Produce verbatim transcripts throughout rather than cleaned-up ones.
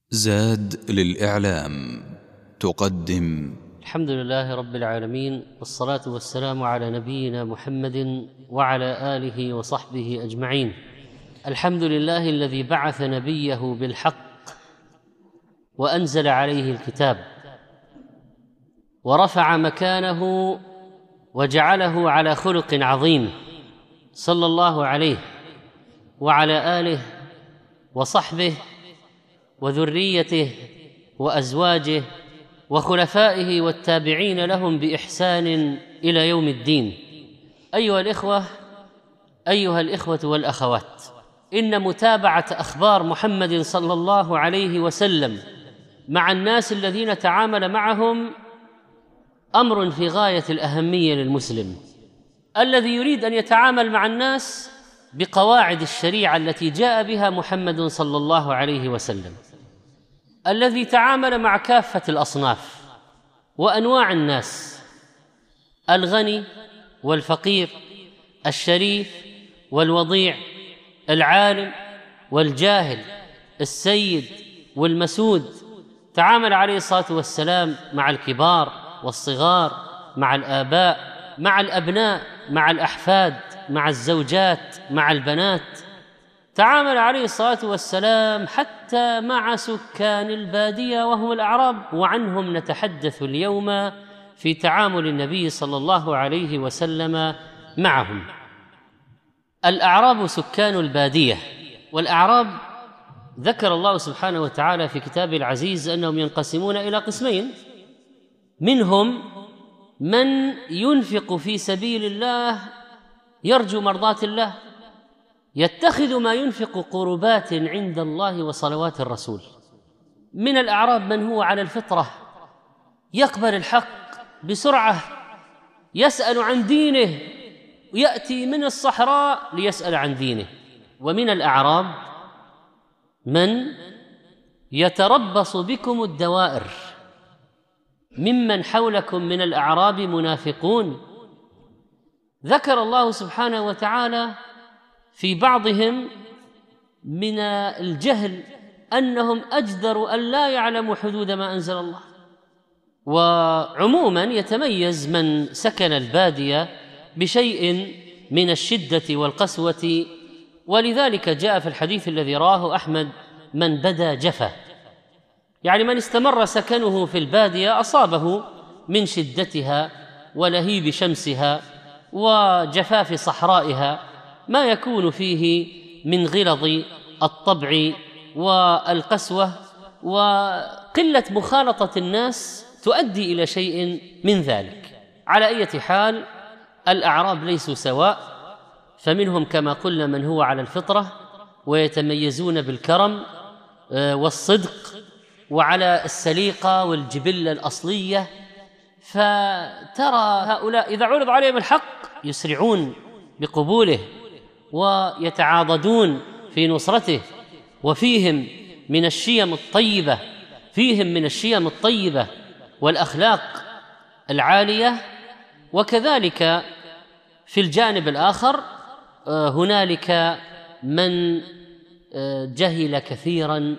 زاد للإعلام تقدم الحمد لله رب العالمين، والصلاة والسلام على نبينا محمد وعلى آله وصحبه أجمعين. الحمد لله الذي بعث نبيه بالحق وأنزل عليه الكتاب ورفع مكانه وجعله على خلق عظيم، صلى الله عليه وعلى آله وصحبه وذريته وأزواجه وخلفائه والتابعين لهم بإحسان إلى يوم الدين. أيها الإخوة أيها الإخوة والأخوات، إن متابعة أخبار محمد صلى الله عليه وسلم مع الناس الذين تعامل معهم أمر في غاية الأهمية للمسلم الذي يريد أن يتعامل مع الناس بقواعد الشريعة التي جاء بها محمد صلى الله عليه وسلم، الذي تعامل مع كافة الأصناف وأنواع الناس، الغني والفقير، الشريف والوضيع، العالم والجاهل، السيد والمسود. تعامل عليه الصلاة والسلام مع الكبار والصغار، مع الآباء، مع الأبناء، مع الأحفاد، مع الزوجات، مع البنات. تعامل عليه الصلاة والسلام حتى مع سكان البادية وهم الأعراب، وعنهم نتحدث اليوم في تعامل النبي صلى الله عليه وسلم معهم. الأعراب سكان البادية، والأعراب ذكر الله سبحانه وتعالى في كتابه العزيز أنهم ينقسمون إلى قسمين: منهم من ينفق في سبيل الله يرجو مرضات الله، يتخذ ما ينفق قربات عند الله وصلوات الرسول. من الأعراب من هو على الفطرة، يقبل الحق بسرعة، يسأل عن دينه، ويأتي من الصحراء ليسأل عن دينه. ومن الأعراب من يتربص بكم الدوائر، ممن حولكم من الأعراب منافقون. ذكر الله سبحانه وتعالى في بعضهم من الجهل أنهم أجدر أن لا يعلموا حدود ما أنزل الله. وعموما يتميز من سكن البادية بشيء من الشدة والقسوة، ولذلك جاء في الحديث الذي رواه أحمد: من بدا جفا، يعني من استمر سكنه في البادية أصابه من شدتها ولهيب شمسها وجفاف صحرائها ما يكون فيه من غلظ الطبع والقسوة وقلة مخالطة الناس تؤدي إلى شيء من ذلك. على أي حال، الأعراب ليسوا سواء، فمنهم كما قلنا من هو على الفطرة ويتميزون بالكرم والصدق وعلى السليقة والجبلة الأصلية، فترى هؤلاء إذا عرض عليهم الحق يسرعون بقبوله ويتعاضدون في نصرته. وفيهم من الشيم الطيبة فيهم من الشيم الطيبة والأخلاق العالية. وكذلك في الجانب الآخر هنالك من جهل كثيرا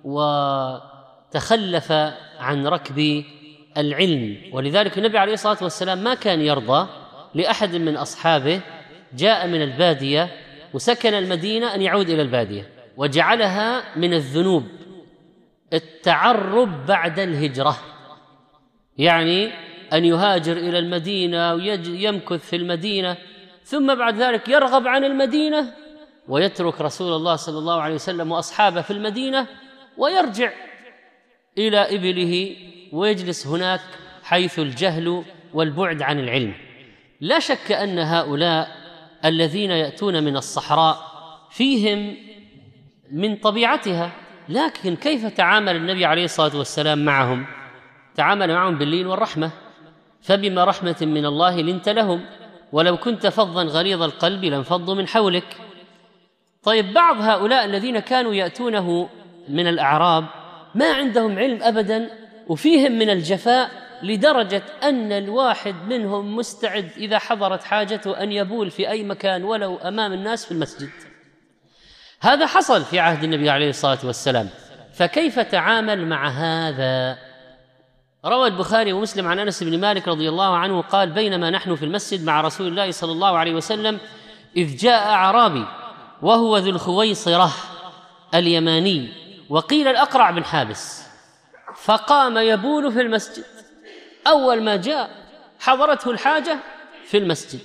وتخلف عن ركب العلم، ولذلك النبي عليه الصلاة والسلام ما كان يرضى لأحد من أصحابه جاء من البادية وسكن المدينة أن يعود إلى البادية، وجعلها من الذنوب التعرب بعد الهجرة، يعني أن يهاجر إلى المدينة ويمكث في المدينة ثم بعد ذلك يرغب عن المدينة ويترك رسول الله صلى الله عليه وسلم وأصحابه في المدينة ويرجع إلى إبله ويجلس هناك، حيث الجهل والبعد عن العلم. لا شك أن هؤلاء الذين يأتون من الصحراء فيهم من طبيعتها، لكن كيف تعامل النبي عليه الصلاة والسلام معهم؟ تعامل معهم باللين والرحمة، فبما رحمة من الله لنت لهم ولو كنت فظا غليظ القلب لانفضوا من حولك. طيب، بعض هؤلاء الذين كانوا يأتونه من الأعراب ما عندهم علم أبدا، وفيهم من الجفاء لدرجة أن الواحد منهم مستعد إذا حضرت حاجته أن يبول في أي مكان ولو أمام الناس في المسجد. هذا حصل في عهد النبي عليه الصلاة والسلام، فكيف تعامل مع هذا؟ روى البخاري ومسلم عن أنس بن مالك رضي الله عنه قال: بينما نحن في المسجد مع رسول الله صلى الله عليه وسلم إذ جاء أعرابي وهو ذو الخويصرة اليماني، وقيل الأقرع بن حابس، فقام يبول في المسجد. أول ما جاء حضرته الحاجة في المسجد.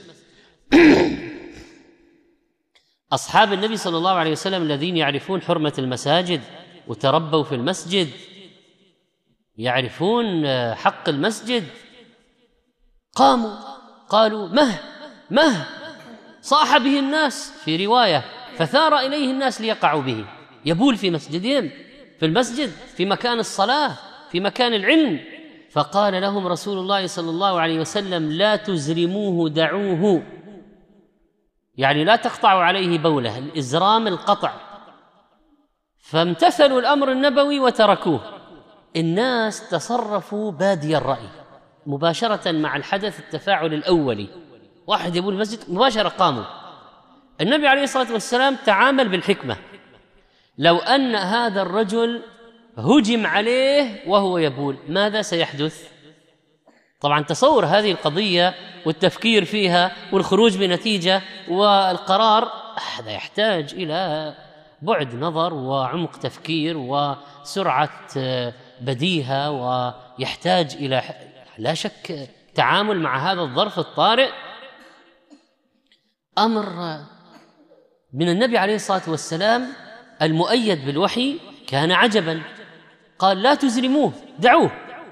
أصحاب النبي صلى الله عليه وسلم الذين يعرفون حرمة المساجد وتربوا في المسجد، يعرفون حق المسجد، قاموا قالوا: مه مه صاح به الناس، في رواية فثار إليه الناس ليقعوا به، يبول في مسجدهم، في المسجد، في مكان الصلاة، في مكان العلم. فقال لهم رسول الله صلى الله عليه وسلم: لا تزرموه، دعوه، يعني لا تقطعوا عليه بوله، الإزرام القطع. فامتثلوا الأمر النبوي وتركوه. الناس تصرفوا بادي الرأي مباشرة مع الحدث، التفاعل الأولي، واحد يبول المسجد مباشرة قاموا. النبي عليه الصلاة والسلام تعامل بالحكمة. لو أن هذا الرجل هجم عليه وهو يبول ماذا سيحدث؟ طبعا تصور هذه القضية والتفكير فيها والخروج بنتيجة والقرار، هذا يحتاج إلى بعد نظر وعمق تفكير وسرعة بديهة، ويحتاج إلى لا شك تعامل مع هذا الظرف الطارئ. أمر من النبي عليه الصلاة والسلام المؤيد بالوحي كان عجبا، قال: لا تزرموه، دعوه.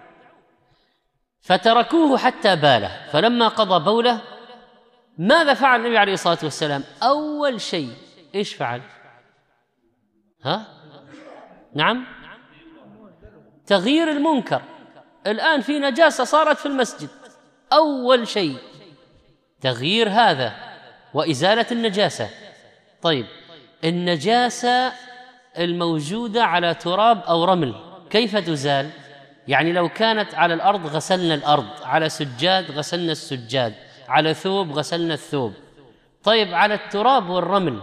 فتركوه حتى باله. فلما قضى بوله ماذا فعل النبي عليه الصلاة والسلام؟ أول شيء إيش فعل؟ ها؟ نعم، تغيير المنكر. الآن في نجاسة صارت في المسجد، أول شيء تغيير هذا وإزالة النجاسة. طيب، النجاسة الموجودة على تراب أو رمل كيف تزال؟ يعني لو كانت على الأرض غسلنا الأرض، على سجاد غسلنا السجاد، على ثوب غسلنا الثوب. طيب، على التراب والرمل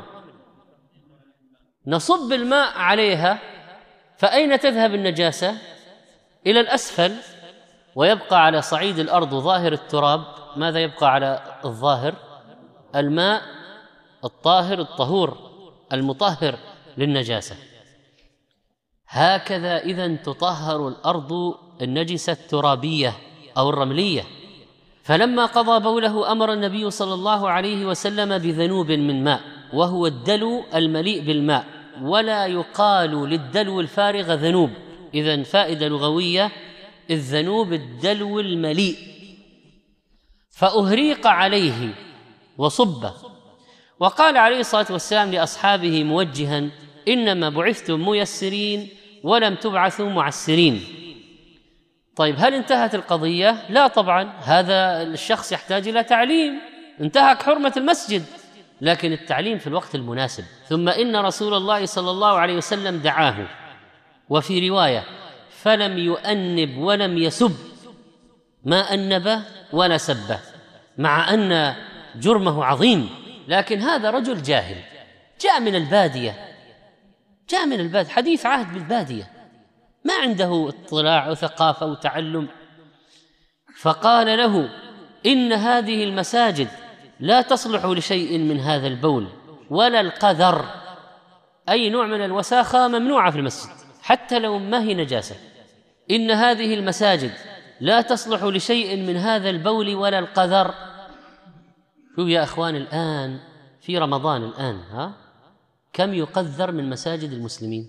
نصب الماء عليها، فأين تذهب النجاسة؟ إلى الأسفل، ويبقى على صعيد الأرض ظاهر التراب. ماذا يبقى على الظاهر؟ الماء الطاهر الطهور المطهر للنجاسة. هكذا إذن تطهر الأرض النجسة الترابية أو الرملية. فلما قضى بوله أمر النبي صلى الله عليه وسلم بذنوب من ماء، وهو الدلو المليء بالماء، ولا يقال للدلو الفارغ ذنوب. إذن فائدة لغوية: الذنوب الدلو المليء. فأهريق عليه وصب. وقال عليه الصلاة والسلام لأصحابه موجها: إنما بعثتم ميسرين ولم تبعثوا معسرين. طيب، هل انتهت القضية؟ لا طبعا، هذا الشخص يحتاج إلى تعليم، انتهك حرمة المسجد، لكن التعليم في الوقت المناسب. ثم إن رسول الله صلى الله عليه وسلم دعاه، وفي رواية: فلم يؤنب ولم يسب، ما أنب ولا سبه، مع أن جرمه عظيم، لكن هذا رجل جاهل جاء من البادية، جاء من البادية، حديث عهد بالبادية، ما عنده اطلاع وثقافة وتعلم. فقال له: إن هذه المساجد لا تصلح لشيء من هذا البول ولا القذر، أي نوع من الوساخة ممنوعة في المسجد حتى لو ما هي نجاسة. إن هذه المساجد لا تصلح لشيء من هذا البول ولا القذر. شوف يا أخوان، الآن في رمضان الآن ها كم يقذر من مساجد المسلمين؟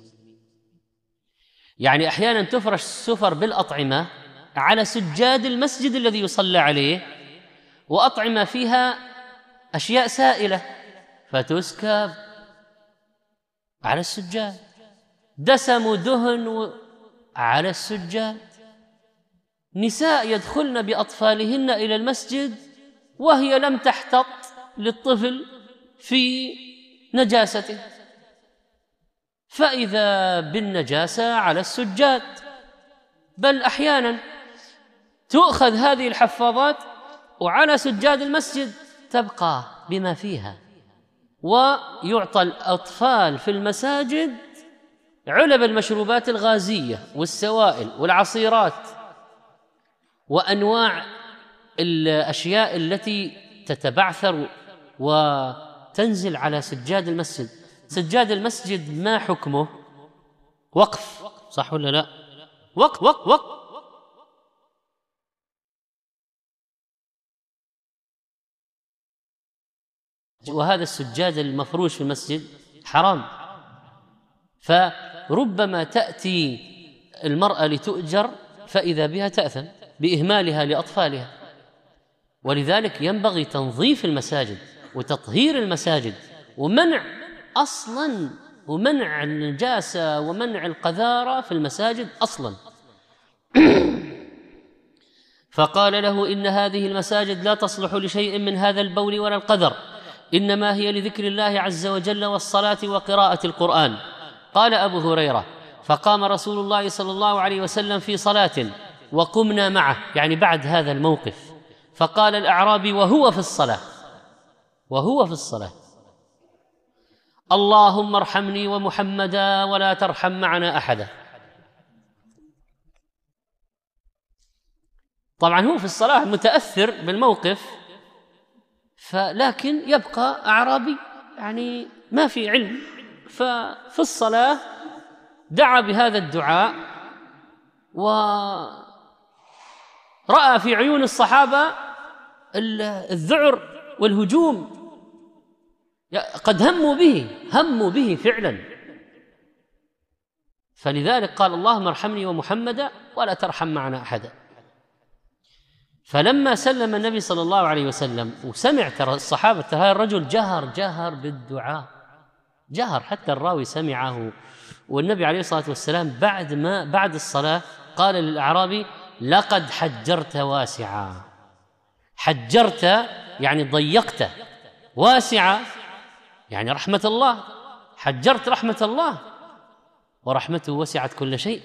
يعني أحيانا تفرش سفر بالأطعمة على سجاد المسجد الذي يصلى عليه، وأطعمة فيها أشياء سائلة فتسكب على السجاد، دسم ودهن على السجاد. نساء يدخلن بأطفالهن إلى المسجد وهي لم تحتط للطفل في نجاسته، فإذا بالنجاسة على السجاد. بل أحيانا تؤخذ هذه الحفاظات وعلى سجاد المسجد تبقى بما فيها، ويعطى الأطفال في المساجد علب المشروبات الغازية والسوائل والعصيرات وأنواع الأشياء التي تتبعثر وتنزل على سجاد المسجد. سجاد المسجد ما حكمه؟ وقف، صح ولا لا؟ وقف وقف وقف. وهذا السجاد المفروش في المسجد حرام، فربما تأتي المرأة لتؤجر فإذا بها تأثم بإهمالها لأطفالها. ولذلك ينبغي تنظيف المساجد وتطهير المساجد ومنع أصلاً ومنع النجاسة ومنع القذارة في المساجد أصلاً. فقال له: إن هذه المساجد لا تصلح لشيء من هذا البول ولا القذر، إنما هي لذكر الله عز وجل والصلاة وقراءة القرآن. قال أبو هريرة: فقام رسول الله صلى الله عليه وسلم في صلاة وقمنا معه، يعني بعد هذا الموقف، فقال الأعرابي وهو في الصلاة وهو في الصلاة: اللهم ارحمني ومحمدا ولا ترحم معنا أحدا. طبعا هو في الصلاة متأثر بالموقف، فلكن يبقى أعرابي يعني ما في علم، ففي الصلاة دعا بهذا الدعاء، ورأى في عيون الصحابة الذعر والهجوم، قد هموا به هموا به فعلا. فلذلك قال: اللهم ارحمني ومحمدا ولا ترحم معنا أحدا. فلما سلم النبي صلى الله عليه وسلم وسمع ترى الصحابة ترى هذا الرجل جهر جهر بالدعاء، جهر حتى الراوي سمعه. والنبي عليه الصلاة والسلام بعد ما بعد الصلاة قال للأعرابي: لقد حجرت واسعا. حجرت يعني ضيقت، واسعة يعني رحمة الله، حجرت رحمة الله ورحمته وسعت كل شيء.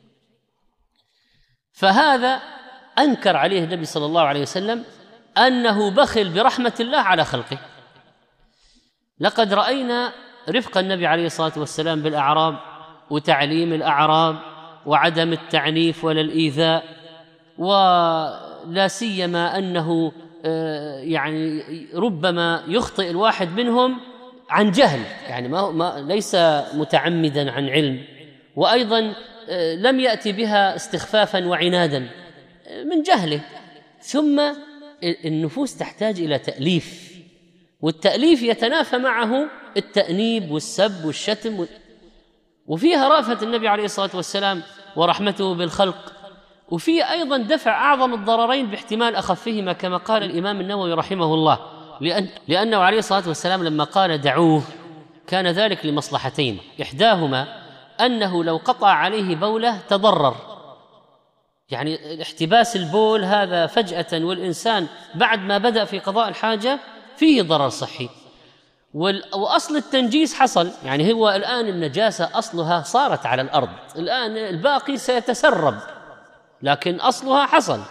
فهذا أنكر عليه النبي صلى الله عليه وسلم أنه بخل برحمة الله على خلقه. لقد رأينا رفق النبي عليه الصلاة والسلام بالأعراب وتعليم الأعراب وعدم التعنيف ولا الإيذاء، ولا سيما أنه يعني ربما يخطئ الواحد منهم عن جهل، يعني ما, ما ليس متعمدا عن علم، وأيضا لم يأتي بها استخفافا وعنادا من جهله. ثم النفوس تحتاج إلى تأليف، والتأليف يتنافى معه التأنيب والسب والشتم، وفيها رأفة النبي عليه الصلاة والسلام ورحمته بالخلق، وفي أيضا دفع أعظم الضررين باحتمال أخفهما، كما قال الإمام النووي رحمه الله، لأن لأنه عليه الصلاة والسلام لما قال دعوه كان ذلك لمصلحتين: إحداهما أنه لو قطع عليه بوله تضرر، يعني احتباس البول هذا فجأة والإنسان بعد ما بدأ في قضاء الحاجة فيه ضرر صحي، وأصل التنجيس حصل، يعني هو الآن النجاسة أصلها صارت على الأرض، الآن الباقي سيتسرب، لكن أصلها حصل.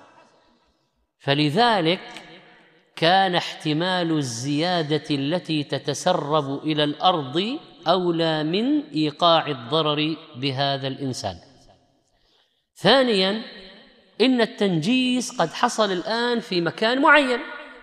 فلذلك كان احتمال الزيادة التي تتسرب إلى الأرض أولى من إيقاع الضرر بهذا الإنسان. ثانياً، إن التنجيس قد حصل الآن في مكان معين،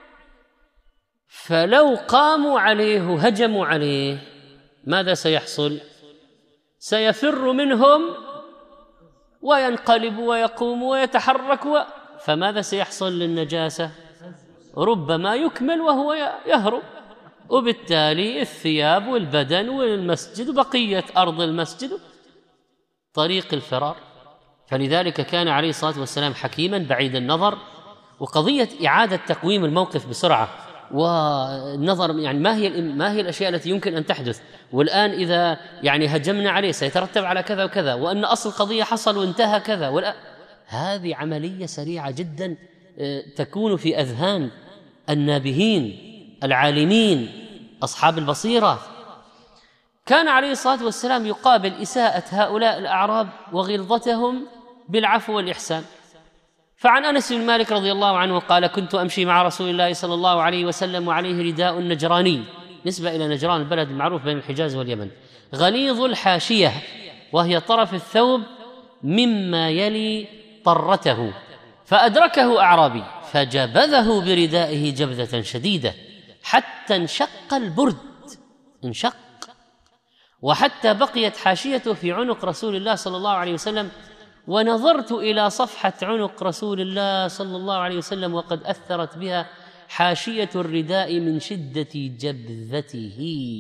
فلو قاموا عليه وهجموا عليه ماذا سيحصل؟ سيفر منهم وينقلب ويقوم ويتحرك و... فماذا سيحصل للنجاسة؟ ربما يكمل وهو يهرب، وبالتالي الثياب والبدن والمسجد وبقية أرض المسجد طريق الفرار. فلذلك كان عليه الصلاة والسلام حكيما بعيد النظر. وقضية إعادة تقويم الموقف بسرعة والنظر، يعني ما هي ما هي الأشياء التي يمكن أن تحدث، والآن إذا يعني هجمنا عليه سيترتب على كذا وكذا، وأن أصل القضية حصل وانتهى كذا، والآن هذه عملية سريعة جدا تكون في أذهان النابهين العالمين أصحاب البصيرة. كان عليه الصلاة والسلام يقابل إساءة هؤلاء الأعراب وغلظتهم بالعفو والإحسان. فعن أنس بن مالك رضي الله عنه قال: كنت أمشي مع رسول الله صلى الله عليه وسلم وعليه رداء نجراني، نسبة إلى نجران البلد المعروف بين الحجاز واليمن، غليظ الحاشية وهي طرف الثوب مما يلي طرته، فأدركه أعرابي فجبذه بردائه جبذة شديدة حتى انشق البرد، انشق، وحتى بقيت حاشيته في عنق رسول الله صلى الله عليه وسلم. ونظرت إلى صفحة عنق رسول الله صلى الله عليه وسلم وقد أثرت بها حاشية الرداء من شدة جبذته.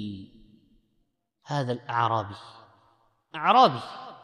هذا الأعرابي أعرابي.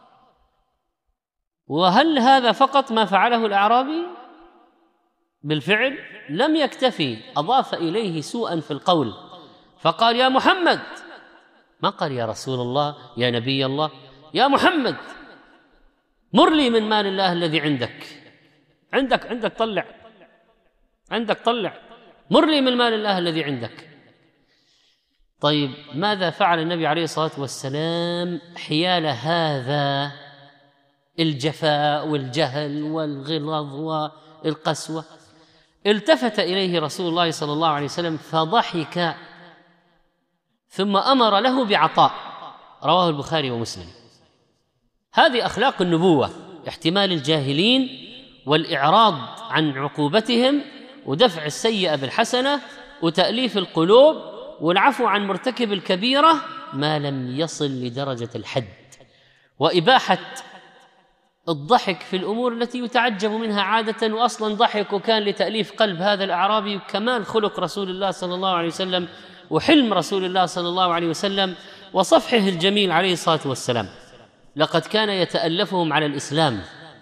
وهل هذا فقط ما فعله الأعرابي؟ بالفعل لم يكتفي، أضاف إليه سوءا في القول، فقال: يا محمد، ما قال يا رسول الله يا نبي الله، يا محمد مر لي من مال الله الذي عندك عندك عندك طلع عندك طلع مر لي من مال الله الذي عندك. طيب ماذا فعل النبي عليه الصلاة والسلام حيال هذا الجفاء والجهل والغلظ والقسوة؟ التفت إليه رسول الله صلى الله عليه وسلم فضحك ثم أمر له بعطاء، رواه البخاري ومسلم. هذه أخلاق النبوة: احتمال الجاهلين والإعراض عن عقوبتهم ودفع السيئة بالحسنة وتأليف القلوب والعفو عن مرتكب الكبيرة ما لم يصل لدرجة الحد، وإباحة الضحك في الأمور التي يتعجب منها عادة، وأصلا ضحك وكان لتأليف قلب هذا الأعرابي، كمال خلق رسول الله صلى الله عليه وسلم وحلم رسول الله صلى الله عليه وسلم وصفحه الجميل عليه الصلاة والسلام. لقد كان يتألفهم على الإسلام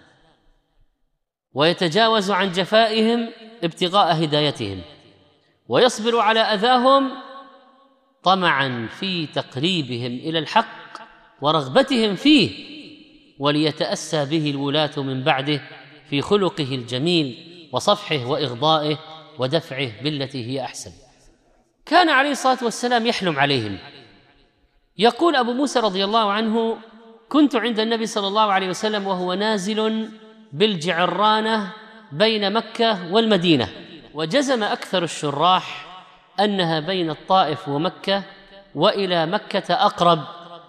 ويتجاوز عن جفائهم ابتغاء هدايتهم، ويصبر على أذاهم طمعا في تقريبهم إلى الحق ورغبتهم فيه، وليتأسى به الولاة من بعده في خلقه الجميل وصفحه وإغضائه ودفعه بالتي هي أحسن. كان عليه الصلاة والسلام يحلم عليهم. يقول أبو موسى رضي الله عنه: كنت عند النبي صلى الله عليه وسلم وهو نازل بالجعرانة بين مكة والمدينة، وجزم أكثر الشراح أنها بين الطائف ومكة وإلى مكة أقرب،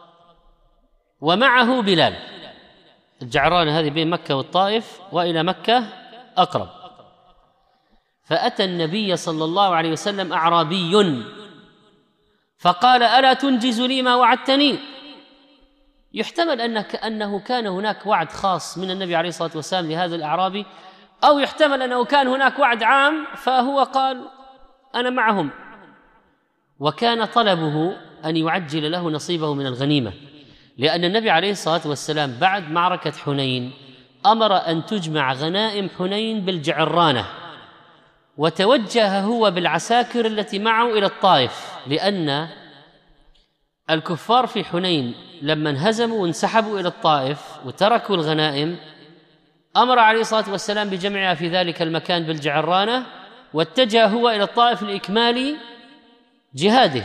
ومعه بلال. الجعرانة هذه بين مكة والطائف وإلى مكة أقرب. فأتى النبي صلى الله عليه وسلم أعرابي فقال: ألا تنجز لي ما وعدتني؟ يحتمل أنك أنه كان هناك وعد خاص من النبي عليه الصلاة والسلام لهذا الأعرابي، أو يحتمل أنه كان هناك وعد عام فهو قال أنا معهم. وكان طلبه أن يعجل له نصيبه من الغنيمة، لأن النبي عليه الصلاة والسلام بعد معركة حنين أمر أن تجمع غنائم حنين بالجعرانة، وتوجه هو بالعساكر التي معه إلى الطائف، لأن الكفار في حنين لما انهزموا وانسحبوا إلى الطائف وتركوا الغنائم أمر عليه الصلاة والسلام بجمعها في ذلك المكان بالجعرانة، واتجه هو إلى الطائف لإكمال جهاده.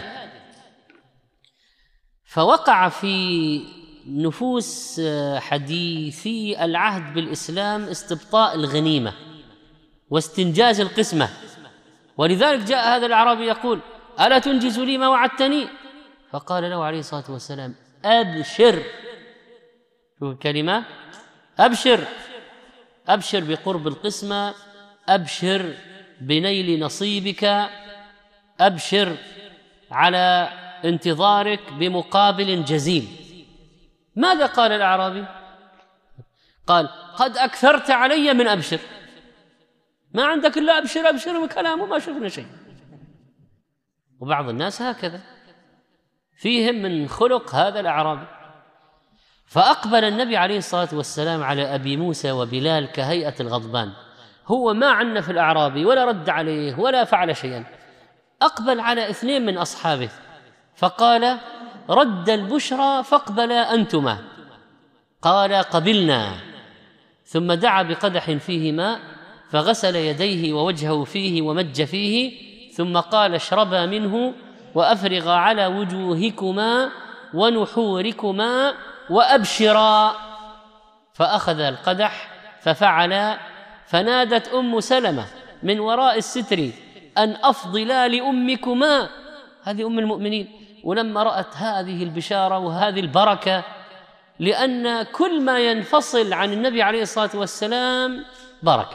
فوقع في نفوس حديثي العهد بالإسلام استبطاء الغنيمة واستنجاز القسمة، ولذلك جاء هذا الأعرابي يقول: ألا تنجز لي ما وعدتني؟ فقال له عليه الصلاة والسلام: أبشر. شوف الكلمة، أبشر، أبشر بقرب القسمة، أبشر بنيل نصيبك، أبشر على انتظارك بمقابل جزيل. ماذا قال الأعرابي؟ قال: قد أكثرت علي من أبشر، ما عندك إلا أبشر أبشر وكلامه ما شفنا شيء. وبعض الناس هكذا فيهم من خلق هذا الأعرابي. فأقبل النبي عليه الصلاة والسلام على أبي موسى وبلال كهيئة الغضبان، هو ما عنف الأعرابي ولا رد عليه ولا فعل شيئا، أقبل على اثنين من أصحابه فقال: رد البشرى فاقبلا أنتما. قال: قبلنا. ثم دعا بقدح فيه ماء فغسل يديه ووجهه فيه ومج فيه، ثم قال: اشربا منه وأفرغا على وجوهكما ونحوركما وأبشرا. فأخذ القدح ففعل، فنادت أم سلمة من وراء الستر أن أفضلا لأمكما، هذه أم المؤمنين. ولما رأت هذه البشارة وهذه البركة لأن كل ما ينفصل عن النبي عليه الصلاة والسلام بركة،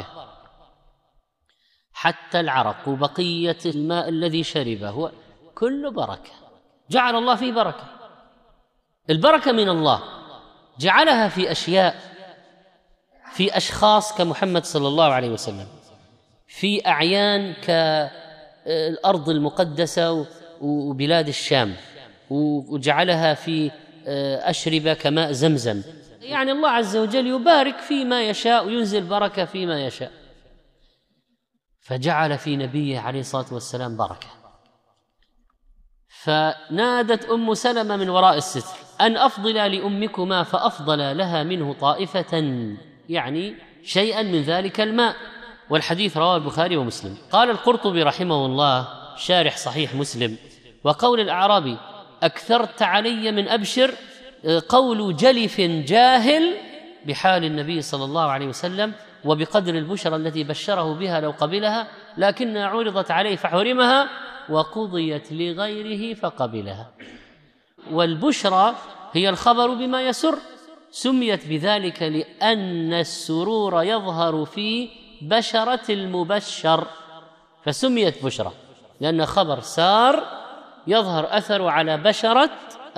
حتى العرق وبقية الماء الذي شربه كله بركة، جعل الله فيه بركة. البركة من الله جعلها في أشياء، في أشخاص كمحمد صلى الله عليه وسلم، في أعيان كالأرض المقدسة وبلاد الشام، وجعلها في أشربة كماء زمزم. يعني الله عز وجل يبارك فيما يشاء وينزل بركة فيما يشاء، فجعل في نبيه عليه الصلاة والسلام بركة. فنادت أم سلمة من وراء الستر أن أفضل لأمكما، فأفضل لها منه طائفة، يعني شيئا من ذلك الماء. والحديث رواه البخاري ومسلم. قال القرطبي رحمه الله شارح صحيح مسلم: وقول الأعرابي أكثرت علي من أبشر قول جلف جاهل بحال النبي صلى الله عليه وسلم وبقدر البشرى التي بشره بها لو قبلها، لكنها عرضت عليه فحرمها وقضيت لغيره فقبلها. والبشرى هي الخبر بما يسر، سميت بذلك لأن السرور يظهر في بشرة المبشر، فسميت بشرى لأن خبر سار يظهر أثر على بشرة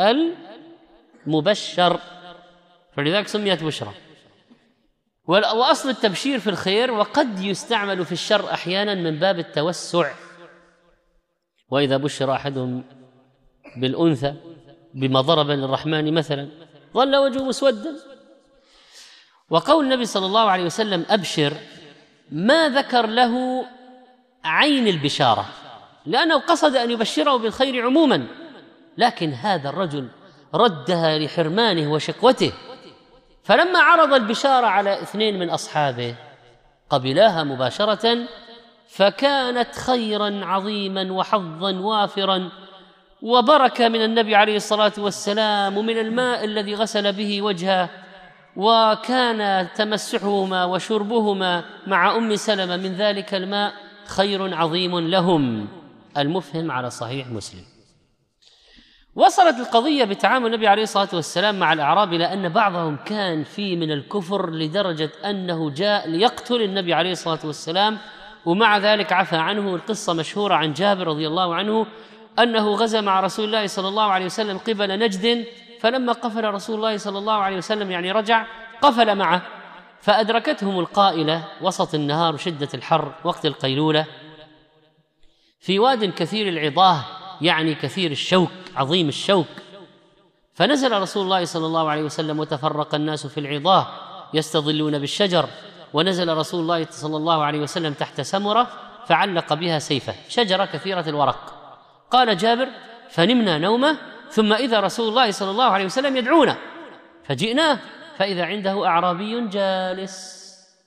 المبشر، فلذلك سميت بشرى. وأصل التبشير في الخير، وقد يستعمل في الشر أحيانا من باب التوسع. وإذا بشر أحدهم بالأنثى بما ضرب للرحمن مثلا ظل وجهه مسودا. وقول النبي صلى الله عليه وسلم أبشر ما ذكر له عين البشارة، لأنه قصد أن يبشره بالخير عموما، لكن هذا الرجل ردها لحرمانه وشكوته، فلما عرض البشارة على اثنين من أصحابه قبلاها مباشرة، فكانت خيرا عظيما وحظا وافرا وبركة من النبي عليه الصلاة والسلام ومن الماء الذي غسل به وجهه، وكان تمسحهما وشربهما مع أم سلمة من ذلك الماء خير عظيم لهم. المفهم على صحيح مسلم. وصلت القضية بتعامل النبي عليه الصلاة والسلام مع الأعراب إلى أن بعضهم كان فيه من الكفر لدرجة أنه جاء ليقتل النبي عليه الصلاة والسلام، ومع ذلك عفى عنه. القصة مشهورة عن جابر رضي الله عنه أنه غزا مع رسول الله صلى الله عليه وسلم قبل نجد، فلما قفل رسول الله صلى الله عليه وسلم يعني رجع قفل معه، فأدركتهم القائلة وسط النهار وشدة الحر وقت القيلولة في واد كثير العضاه، يعني كثير الشوك عظيم الشوك. فنزل رسول الله صلى الله عليه وسلم وتفرق الناس في العضاه يستظلون بالشجر، ونزل رسول الله صلى الله عليه وسلم تحت سمرة فعلق بها سيفه، شجرة كثيرة الورق. قال جابر فنمنا نومه، ثم إذا رسول الله صلى الله عليه وسلم يدعونا فجئناه فإذا عنده أعرابي جالس،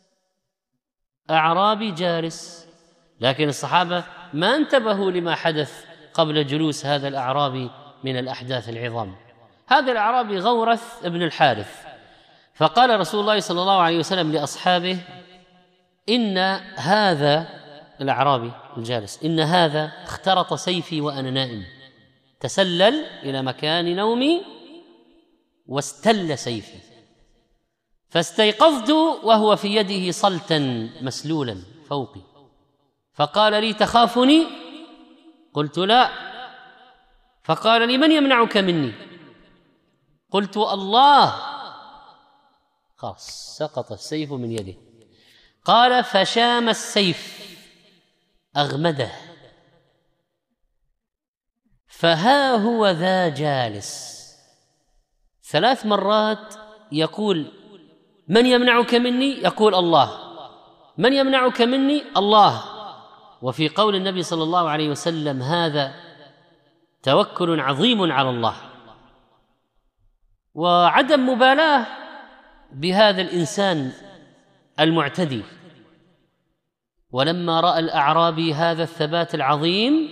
أعرابي جالس. لكن الصحابة ما انتبهوا لما حدث قبل جلوس هذا الأعرابي من الأحداث العظام. هذا الأعرابي غورث ابن الحارث، فقال رسول الله صلى الله عليه وسلم لأصحابه إن هذا الأعرابي الجالس إن هذا اخترط سيفي وأنا نائم، تسلل إلى مكان نومي واستل سيفي، فاستيقظت وهو في يده صلتا مسلولا فوقي، فقال لي تخافني؟ قلت لا. فقال لي من يمنعك مني؟ قلت الله. خلاص سقط السيف من يده. قال فشام السيف أغمده، فها هو ذا جالس. ثلاث مرات يقول من يمنعك مني؟ يقول الله. من يمنعك مني؟ الله. وفي قول النبي صلى الله عليه وسلم هذا توكل عظيم على الله وعدم مبالاة بهذا الإنسان المعتدي. ولما رأى الأعرابي هذا الثبات العظيم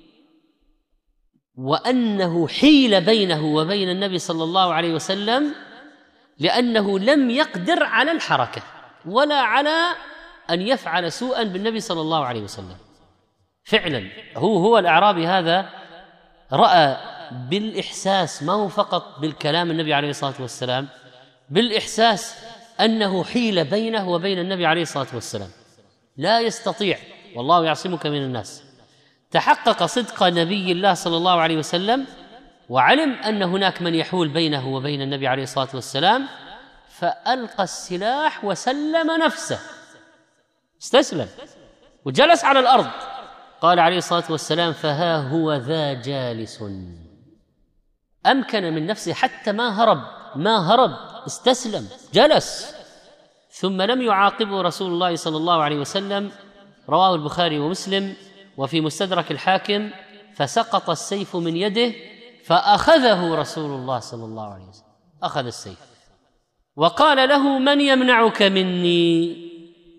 وأنه حيل بينه وبين النبي صلى الله عليه وسلم، لأنه لم يقدر على الحركة ولا على أن يفعل سوءا بالنبي صلى الله عليه وسلم. فعلا هو هو الأعرابي هذا رأى بالإحساس، ما هو فقط بالكلام النبي عليه الصلاة والسلام، بالإحساس أنه حيل بينه وبين النبي عليه الصلاة والسلام، لا يستطيع، والله يعصمك من الناس. تحقق صدق نبي الله صلى الله عليه وسلم، وعلم أن هناك من يحول بينه وبين النبي عليه الصلاة والسلام، فألقى السلاح وسلم نفسه، استسلم وجلس على الأرض. قال عليه الصلاة والسلام: فها هو ذا جالس. أمكن من نفسه، حتى ما هرب ما هرب استسلم جلس. ثم لم يعاقبه رسول الله صلى الله عليه وسلم، رواه البخاري ومسلم وفي مستدرك الحاكم، فسقط السيف من يده فأخذه رسول الله صلى الله عليه وسلم، أخذ السيف وقال له: من يمنعك مني؟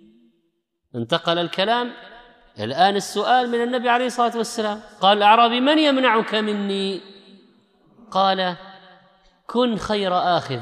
انتقل الكلام الآن السؤال من النبي عليه الصلاة والسلام. قال الأعرابي: من يمنعك مني؟ قال: كن خير آخذ.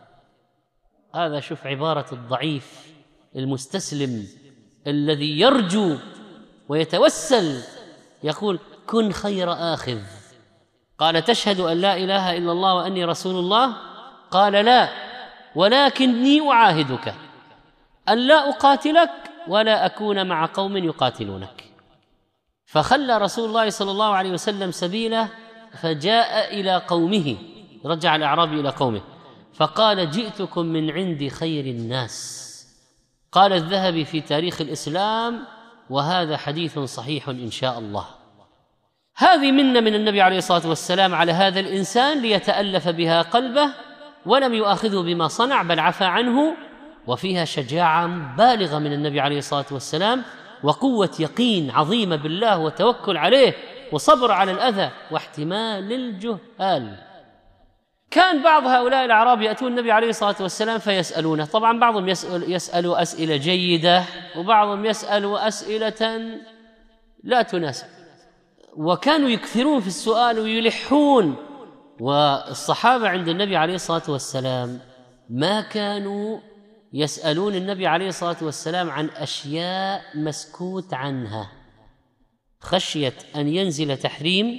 هذا شوف عبارة الضعيف المستسلم الذي يرجو ويتوسل، يقول: كن خير آخذ. قال: تشهد أن لا إله إلا الله وأني رسول الله؟ قال: لا، ولكني أعاهدك أن لا أقاتلك ولا أكون مع قوم يقاتلونك. فخلى رسول الله صلى الله عليه وسلم سبيله، فجاء إلى قومه، رجع الأعرابي إلى قومه فقال: جئتكم من عند خير الناس. قال الذهبي في تاريخ الإسلام: وهذا حديث صحيح إن شاء الله. هذه منة من النبي عليه الصلاة والسلام على هذا الإنسان ليتألف بها قلبه، ولم يؤاخذه بما صنع بل عفى عنه، وفيها شجاعة بالغة من النبي عليه الصلاة والسلام، وقوة يقين عظيمة بالله وتوكل عليه، وصبر على الأذى، واحتمال الجهال. كان بعض هؤلاء الأعراب يأتون النبي عليه الصلاة والسلام فيسألونه، طبعا بعضهم يسأل يسأل أسئلة جيدة، وبعضهم يسأل أسئلة لا تناسب، وكانوا يكثرون في السؤال ويلحون. والصحابة عند النبي عليه الصلاة والسلام ما كانوا يسألون النبي عليه الصلاة والسلام عن أشياء مسكوت عنها، خشية أن ينزل تحريم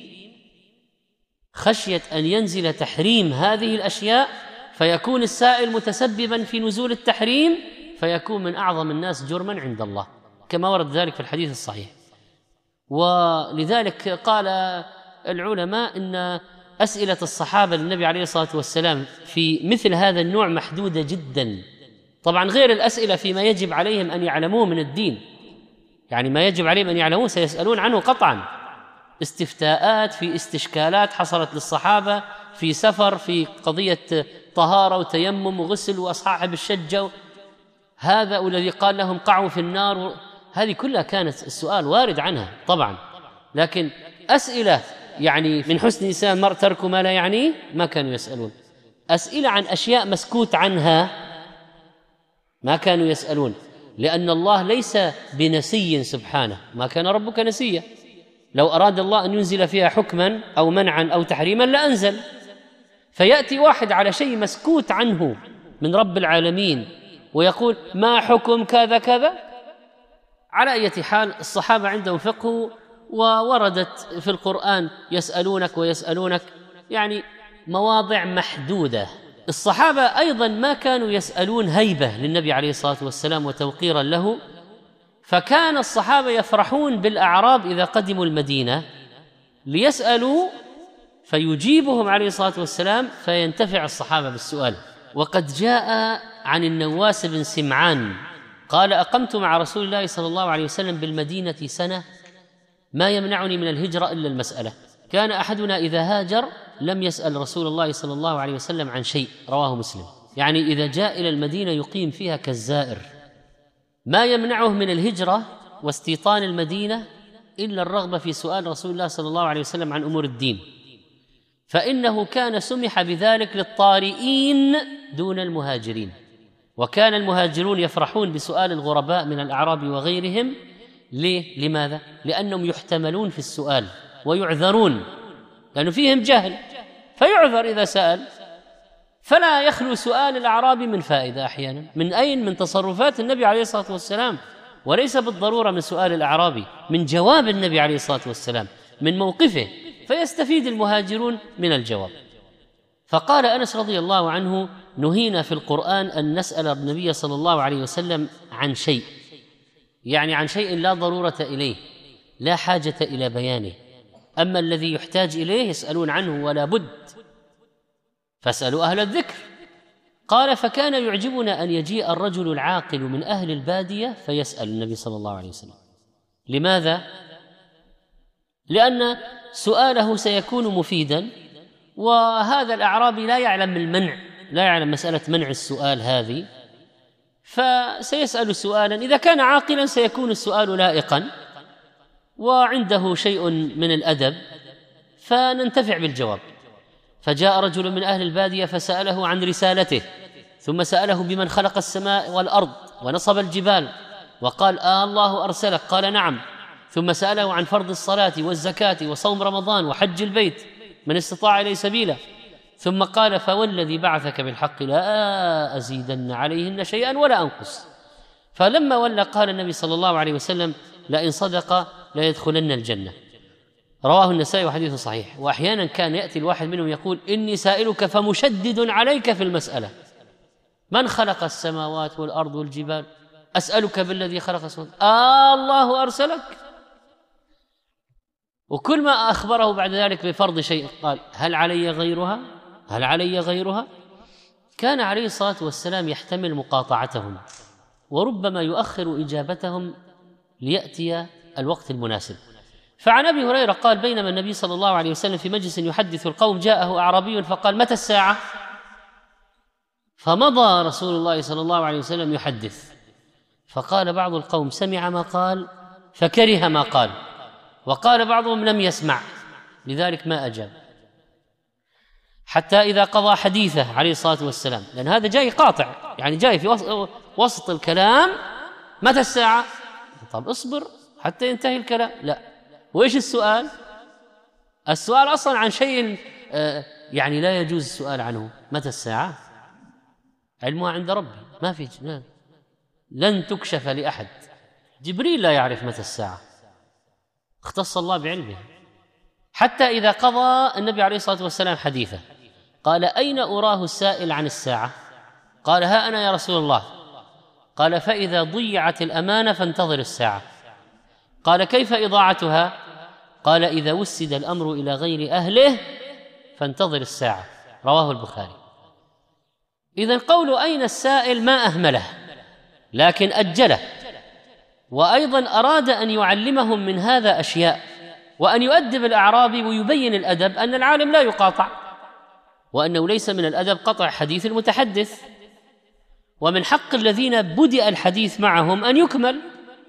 خشية أن ينزل تحريم هذه الأشياء، فيكون السائل متسببا في نزول التحريم، فيكون من أعظم الناس جرما عند الله، كما ورد ذلك في الحديث الصحيح. ولذلك قال العلماء إن أسئلة الصحابة للنبي عليه الصلاة والسلام في مثل هذا النوع محدودة جدا، طبعا غير الأسئلة فيما يجب عليهم أن يعلموه من الدين، يعني ما يجب عليهم أن يعلموه سيسألون عنه قطعا، استفتاءات في استشكالات حصلت للصحابة في سفر، في قضية طهارة وتيمم وغسل وأصحاب الشجة، هذا والذي قال لهم قعوا في النار، هذه كلها كانت السؤال وارد عنها طبعا، لكن أسئلة يعني من حسن إنسان مر ترك ما لا يعنيه ما كانوا يسألون. أسئلة عن أشياء مسكوت عنها ما كانوا يسألون، لأن الله ليس بنسي سبحانه، ما كان ربك نسيا، لو أراد الله أن ينزل فيها حكما أو منعا أو تحريما لأنزل. فيأتي واحد على شيء مسكوت عنه من رب العالمين ويقول: ما حكم كذا كذا؟ على أي حال الصحابة عندهم فقه، ووردت في القرآن يسألونك ويسألونك، يعني مواضع محدودة. الصحابة أيضا ما كانوا يسألون هيبة للنبي عليه الصلاة والسلام وتوقيرا له، فكان الصحابة يفرحون بالأعراب إذا قدموا المدينة ليسألوا فيجيبهم عليه الصلاة والسلام، فينتفع الصحابة بالسؤال. وقد جاء عن النواس بن سمعان قال: أقمت مع رسول الله صلى الله عليه وسلم بالمدينة سنة، ما يمنعني من الهجرة إلا المسألة. كان أحدنا إذا هاجر لم يسأل رسول الله صلى الله عليه وسلم عن شيء، رواه مسلم، يعني إذا جاء إلى المدينة يقيم فيها كالزائر، ما يمنعه من الهجرة واستيطان المدينة إلا الرغبة في سؤال رسول الله صلى الله عليه وسلم عن أمور الدين، فإنه كان سمح بذلك للطارئين دون المهاجرين، وكان المهاجرون يفرحون بسؤال الغرباء من الأعراب وغيرهم. ليه؟ لماذا؟ لأنهم يحتملون في السؤال ويعذرون، لأنه فيهم جهل فيعذر إذا سأل، فلا يخلو سؤال الأعرابي من فائدة أحيانا. من أين؟ من تصرفات النبي عليه الصلاة والسلام، وليس بالضرورة من سؤال الأعرابي، من جواب النبي عليه الصلاة والسلام، من موقفه. فيستفيد المهاجرون من الجواب. فقال أنس رضي الله عنه: نهينا في القرآن أن نسأل النبي صلى الله عليه وسلم عن شيء، يعني عن شيء لا ضرورة إليه، لا حاجة إلى بيانه، أما الذي يحتاج إليه يسألون عنه ولا بد، فاسألوا أهل الذكر. قال: فكان يعجبنا أن يجيء الرجل العاقل من أهل البادية فيسأل النبي صلى الله عليه وسلم. لماذا؟ لأن سؤاله سيكون مفيدا، وهذا الأعرابي لا يعلم المنع، لا يعلم مسألة منع السؤال هذه، فسيسأل سؤالا إذا كان عاقلا سيكون السؤال لائقا وعنده شيء من الأدب، فننتفع بالجواب. فجاء رجل من أهل البادية فسأله عن رسالته، ثم سأله بمن خلق السماء والأرض ونصب الجبال، وقال: آه الله أرسلك؟ قال: نعم. ثم سأله عن فرض الصلاة والزكاة وصوم رمضان وحج البيت من استطاع إليه سبيلا، ثم قال: فوالذي بعثك بالحق لا أزيدن عليهن شيئا ولا أنقص. فلما ولى قال النبي صلى الله عليه وسلم: لئن صدق لا يدخلن الجنة. رواه النسائي وحديث صحيح. وأحيانا كان يأتي الواحد منهم يقول: إني سائلك فمشدد عليك في المسألة، من خلق السماوات والأرض والجبال؟ أسألك بالذي خلق السماوات. آه الله أرسلك؟ وكل ما أخبره بعد ذلك بفرض شيء قال: هل علي غيرها؟ هل علي غيرها؟ كان عليه الصلاة والسلام يحتمل مقاطعتهم، وربما يؤخر إجابتهم ليأتي الوقت المناسب. فعن أبي هريرة قال: بينما النبي صلى الله عليه وسلم في مجلس يحدث القوم جاءه أعرابي فقال: متى الساعة؟ فمضى رسول الله صلى الله عليه وسلم يحدث، فقال بعض القوم: سمع ما قال فكره ما قال، وقال بعضهم: لم يسمع، لذلك ما أجاب، حتى إذا قضى حديثه عليه الصلاة والسلام، لأن هذا جاي قاطع، يعني جاي في وسط الكلام: متى الساعة؟ طب اصبر حتى ينتهي الكلام. لا. وإيش السؤال؟ السؤال أصلا عن شيء يعني لا يجوز السؤال عنه. متى الساعة؟ علمها عند ربي، ما في جنان. لن تكشف لأحد. جبريل لا يعرف متى الساعة، اختص الله بعلمه. حتى إذا قضى النبي عليه الصلاة والسلام حديثه قال: أين أراه السائل عن الساعة؟ قال: ها أنا يا رسول الله. قال: فإذا ضيعت الأمانة فانتظر الساعة. قال: كيف إضاعتها؟ قال: إذا وسد الأمر إلى غير أهله فانتظر الساعة. رواه البخاري. إذن قول أين السائل ما أهمله، لكن أجله، وأيضا أراد أن يعلمهم من هذا أشياء، وأن يؤدب الأعرابي ويبين الأدب أن العالم لا يقاطع، وأنه ليس من الأدب قطع حديث المتحدث، ومن حق الذين بدأ الحديث معهم أن يكمل،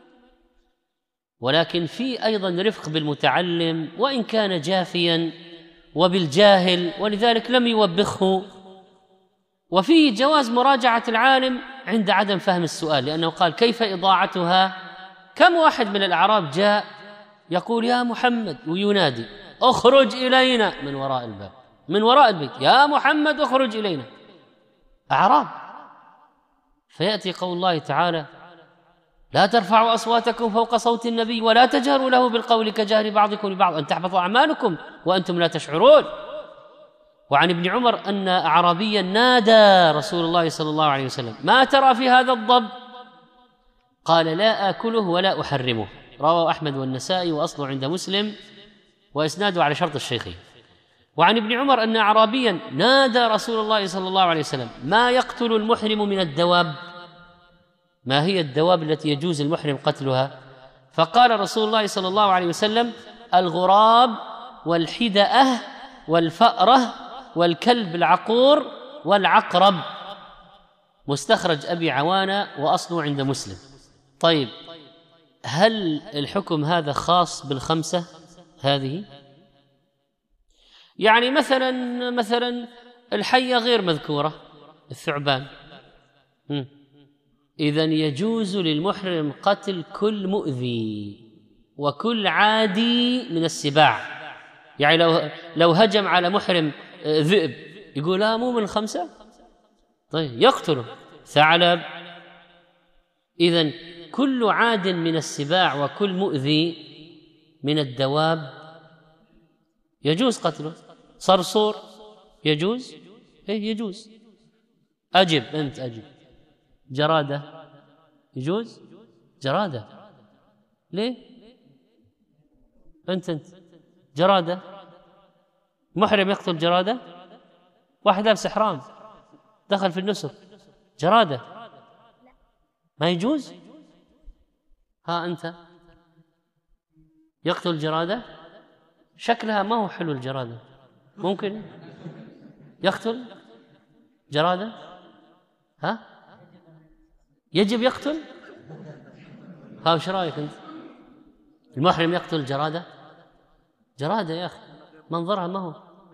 ولكن في أيضا رفق بالمتعلم وإن كان جافيا، وبالجاهل، ولذلك لم يوبخه. وفيه جواز مراجعة العالم عند عدم فهم السؤال، لأنه قال: كيف إضاعتها؟ كم واحد من الأعراب جاء يقول: يا محمد، وينادي: اخرج إلينا من وراء الباب، من وراء البيت، يا محمد اخرج إلينا، أعراب. فيأتي قول الله تعالى: لا ترفعوا أصواتكم فوق صوت النبي ولا تجهروا له بالقول كجهر بعضكم لبعض أن تحبط أعمالكم وأنتم لا تشعرون. وعن ابن عمر أن أعرابيا نادى رسول الله صلى الله عليه وسلم: ما ترى في هذا الضب؟ قال: لا آكله ولا أحرمه. رواه أحمد والنسائي، وأصله عند مسلم، وإسناده على شرط الشيخين. وعن ابن عمر أن أعرابيا نادى رسول الله صلى الله عليه وسلم: ما يقتل المحرم من الدواب؟ ما هي الدواب التي يجوز المحرم قتلها؟ فقال رسول الله صلى الله عليه وسلم: الغراب والحدأة والفأرة والكلب العقور والعقرب. مستخرج أبي عوانة، وأصله عند مسلم. طيب، هل الحكم هذا خاص بالخمسة هذه؟ يعني مثلا مثلا الحية غير مذكورة، الثعبان، إذن يجوز للمحرم قتل كل مؤذي وكل عادي من السباع. يعني لو لو هجم على محرم ذئب يقول: لا مو من الخمسة، طيب يقتله. ثعلب. إذن كل عاد من السباع وكل مؤذي من الدواب يجوز قتله. صرصور يجوز؟ إيه يجوز. أجب أنت أجب. جرادة يجوز؟ جرادة ليه؟ أنت أنت جرادة محرم يقتل جرادة؟ واحد لابس إحرام دخل في النسك جرادة ما يجوز؟ ها أنت يقتل جرادة؟ شكلها ما هو حلو الجرادة، ممكن يقتل جرادة؟ ها يجب يقتل؟ ها وش رايك انت؟ المحرم يقتل جرادة؟ جرادة يا اخي منظرها ما هو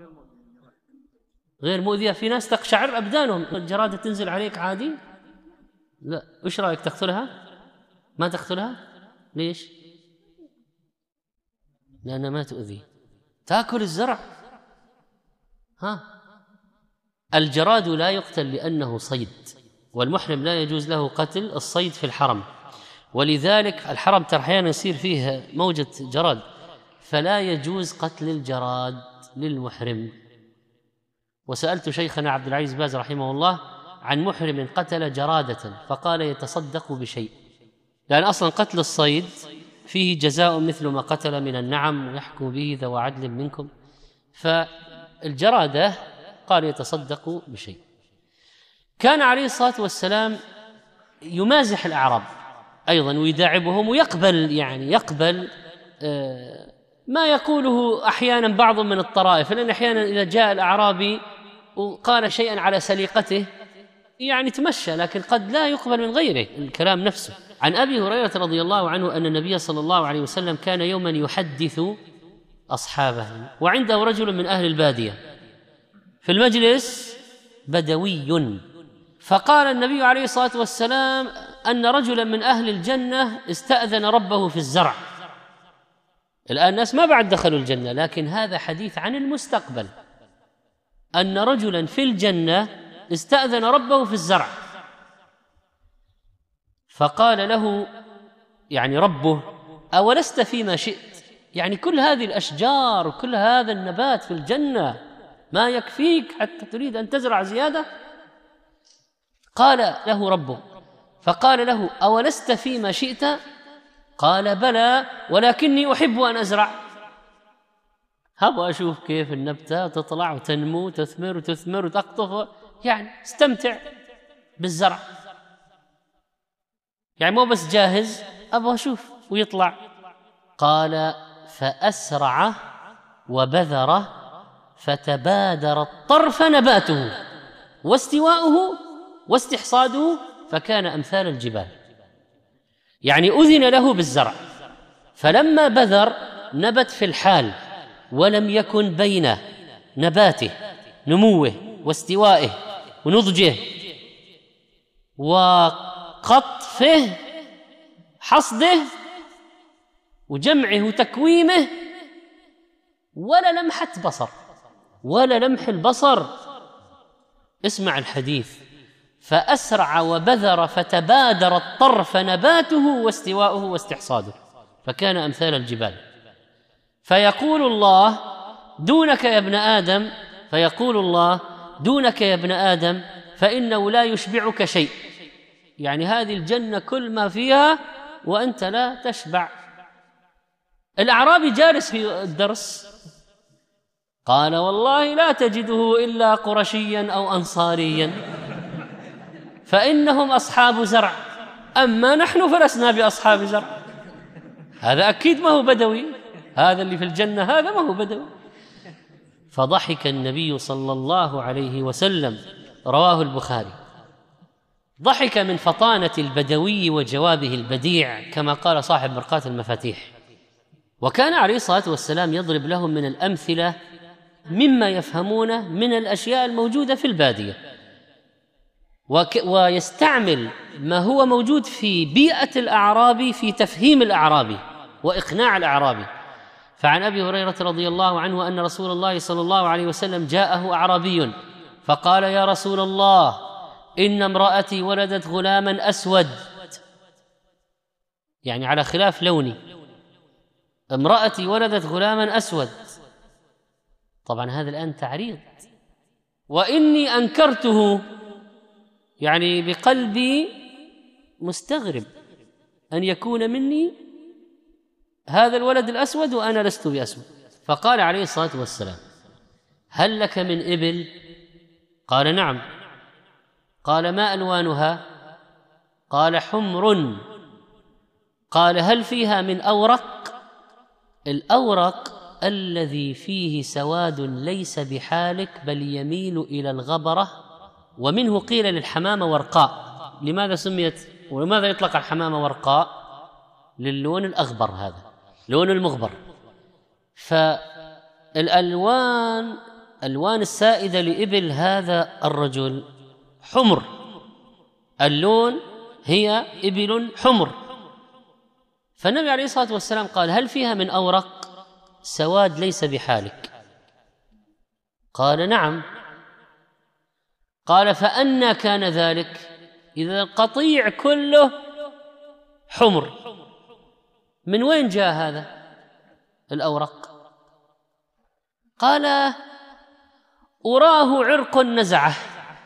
غير مؤذية، في ناس تقشعر ابدانهم، الجرادة تنزل عليك عادي؟ لا. وش رايك تقتلها؟ ما تقتلها؟ ليش؟ لأنها ما تؤذي، تاكل الزرع. ها الجراد لا يقتل لأنه صيد، والمحرم لا يجوز له قتل الصيد في الحرم، ولذلك الحرم ترى احيانا يصير فيه موجة جراد، فلا يجوز قتل الجراد للمحرم. وسألت شيخنا عبد العزيز باز رحمه الله عن محرم قتل جرادة فقال يتصدق بشيء، لأن أصلا قتل الصيد فيه جزاء مثل ما قتل من النعم ويحكم به ذو عدل منكم، فالجرادة قال يتصدق بشيء. كان عليه الصلاة والسلام يمازح الأعراب أيضا ويداعبهم ويقبل يعني يقبل ما يقوله أحيانا بعض من الطرائف، لأن أحيانا إذا جاء الأعرابي وقال شيئا على سليقته يعني تمشى، لكن قد لا يقبل من غيره الكلام نفسه. عن أبي هريرة رضي الله عنه أن النبي صلى الله عليه وسلم كان يوما يحدث أصحابه وعنده رجل من أهل البادية، في المجلس بدوي، فقال النبي عليه الصلاة والسلام أن رجلا من أهل الجنة استأذن ربه في الزرع. الآن الناس ما بعد دخلوا الجنة، لكن هذا حديث عن المستقبل، أن رجلا في الجنة استأذن ربه في الزرع، فقال له يعني ربه أولست فيما شئت؟ يعني كل هذه الأشجار وكل هذا النبات في الجنة ما يكفيك حتى تريد أن تزرع زيادة؟ قال له ربه، فقال له أولست فيما شئت؟ قال بلى ولكني أحب أن أزرع، هبا أشوف كيف النبتة تطلع وتنمو وتثمر وتثمر وتقطف، يعني استمتع بالزرع، يعني مو بس جاهز أبغى أشوف ويطلع. قال فأسرع وبذر فتبادر الطرف نباته واستواؤه واستحصاده فكان أمثال الجبال، يعني أذن له بالزرع، فلما بذر نبت في الحال ولم يكن بين نباته نموه واستوائه ونضجه وقطفه حصده وجمعه وتكويمه ولا لمحة بصر ولا لمح البصر. اسمع الحديث، فأسرع وبذر فتبادر الطرف نباته واستواؤه واستحصاده فكان أمثال الجبال. فيقول الله دونك يا ابن آدم فيقول الله دونك يا ابن آدم فإنه لا يشبعك شيء، يعني هذه الجنة كل ما فيها وأنت لا تشبع. الأعرابي جالس في الدرس قال والله لا تجده إلا قرشيا أو أنصاريا فإنهم أصحاب زرع، أما نحن فلسنا بأصحاب زرع. هذا أكيد ما هو بدوي، هذا اللي في الجنة هذا ما هو بدوي. فضحك النبي صلى الله عليه وسلم، رواه البخاري. ضحك من فطانة البدوي وجوابه البديع كما قال صاحب مرقاة المفاتيح. وكان عليه الصلاة والسلام يضرب لهم من الأمثلة مما يفهمونه من الأشياء الموجودة في البادية، ويستعمل ما هو موجود في بيئة الأعرابي في تفهيم الأعرابي وإقناع الأعرابي. فعن أبي هريرة رضي الله عنه أن رسول الله صلى الله عليه وسلم جاءه أعرابي فقال يا رسول الله إن امرأتي ولدت غلاما أسود، يعني على خلاف لوني، امرأتي ولدت غلاما أسود طبعا هذا الآن تعريض. وإني أنكرته، يعني بقلبي مستغرب أن يكون مني هذا الولد الأسود وأنا لست بأسود. فقال عليه الصلاة والسلام: هل لك من إبل؟ قال: نعم. قال: ما ألوانها؟ قال: حمر. قال: هل فيها من أورق؟ الأورق الذي فيه سواد ليس بحالك بل يميل إلى الغبرة، ومنه قيل للحمامة ورقاء. لماذا سميت ولماذا يطلق الحمامة ورقاء؟ للون الأغبر، هذا لون المغبر. فالألوان ألوان السائدة لإبل هذا الرجل حمر، اللون هي إبل حمر. فالنبي عليه الصلاة والسلام قال: هل فيها من أورق؟ سواد ليس بحالك. قال: نعم. قال: فأنى كان ذلك؟ إذا القطيع كله حمر، من وين جاء هذا الأورق؟ قال: أراه عرق نزعه،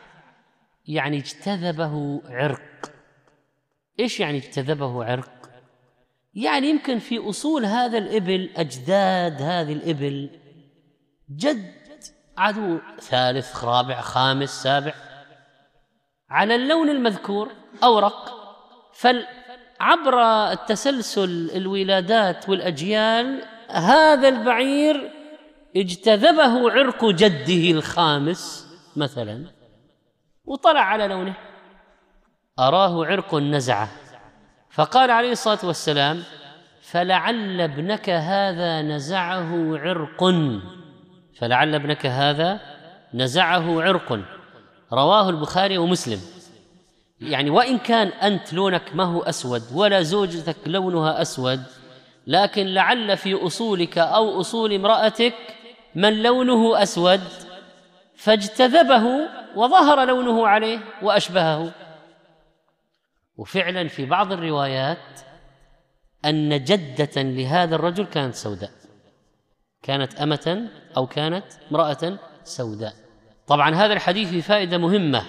يعني اجتذبه عرق. إيش يعني اجتذبه عرق؟ يعني يمكن في أصول هذا الإبل، أجداد هذه الإبل، جد عدو ثالث رابع خامس سابع على اللون المذكور أورق. فعبر التسلسل الولادات والأجيال هذا البعير اجتذبه عرق جده الخامس مثلا وطلع على لونه، أراه عرق نزعه. فقال عليه الصلاة والسلام: فلعل ابنك هذا نزعه عرق، فلعل ابنك هذا نزعه عرق. رواه البخاري ومسلم. يعني وإن كان أنت لونك ما هو أسود ولا زوجتك لونها أسود، لكن لعل في أصولك أو أصول امرأتك من لونه أسود فاجتذبه وظهر لونه عليه وأشبهه. وفعلا في بعض الروايات أن جدة لهذا الرجل كانت سوداء، كانت أمة أو كانت امرأة سوداء. طبعا هذا الحديث فيه فائدة مهمة،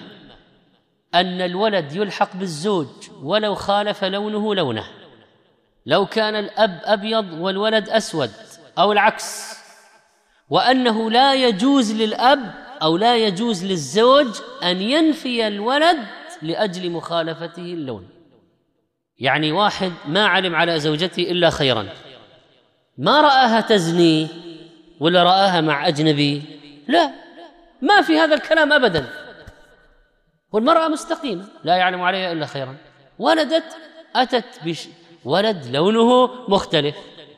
أن الولد يلحق بالزوج ولو خالف لونه لونه. لو كان الأب أبيض والولد أسود أو العكس، وأنه لا يجوز للأب أو لا يجوز للزوج أن ينفي الولد لأجل مخالفته اللون. يعني واحد ما علم على زوجته إلا خيرا، ما رآها تزني ولا رآها مع أجنبي، لا، ما في هذا الكلام أبدا، والمرأة مستقيمة لا يعلم عليها إلا خيرا، ولدت أتت بش ولد لونه مختلف،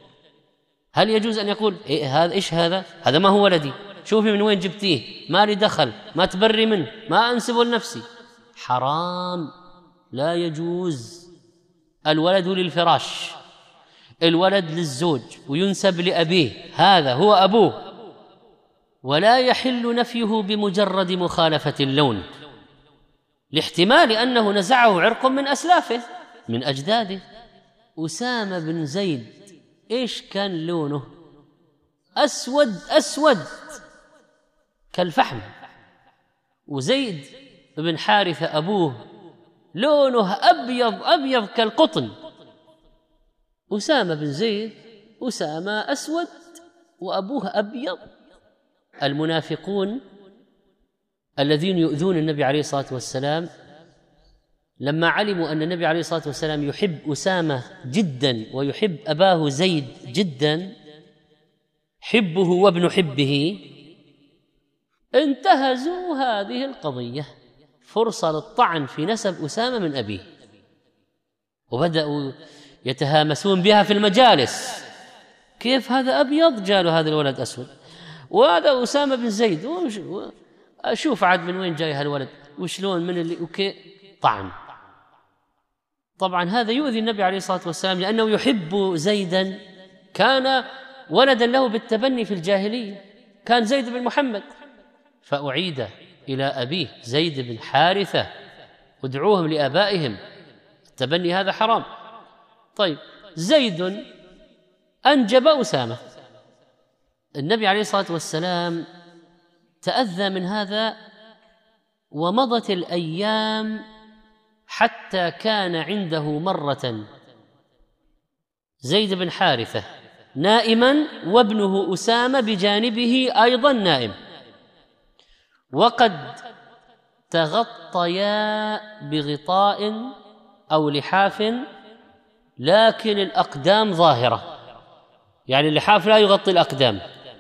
هل يجوز أن يقول إيه هذا؟ إيش هذا؟ هذا ما هو ولدي، شوفي من وين جبتيه، ما لي دخل، ما تبري منه، ما أنسبه لنفسي. حرام، لا يجوز. الولد للفراش، الولد للزوج وينسب لأبيه، هذا هو أبوه، ولا يحل نفيه بمجرد مخالفة اللون، لاحتمال أنه نزعه عرق من أسلافه من أجداده. أسامة بن زيد إيش كان لونه؟ أسود أسود كالفحم، وزيد بن حارثة أبوه لونه أبيض أبيض كالقطن. أسامة بن زيد أسامة أسود وأبوه أبيض. المنافقون الذين يؤذون النبي عليه الصلاة والسلام لما علموا أن النبي عليه الصلاة والسلام يحب أسامة جدا ويحب أباه زيد جدا، حبه وابن حبه، انتهزوا هذه القضية فرصة للطعن في نسب أسامة من أبيه، وبدأوا يتهامسون بها في المجالس. كيف هذا أبيض جاله هذا الولد أسود، وهذا أسامة بن زيد، أشوف عاد من وين جاي هالولد وشلون من اللي أوكي طعن. طبعا هذا يؤذي النبي عليه الصلاة والسلام لأنه يحب زيدا، كان ولدا له بالتبني في الجاهلية، كان زيد بن محمد، فأعيد إلى أبيه زيد بن حارثة، ادعوهم لآبائهم، التبني هذا حرام. طيب زيد أنجب أسامة، النبي عليه الصلاة والسلام تأذى من هذا، ومضت الأيام حتى كان عنده مرة زيد بن حارثة نائما وابنه أسامة بجانبه أيضا نائم، وقد تغطيا بغطاء أو لحاف لكن الأقدام ظاهرة، يعني اللحاف لا يغطي الأقدام،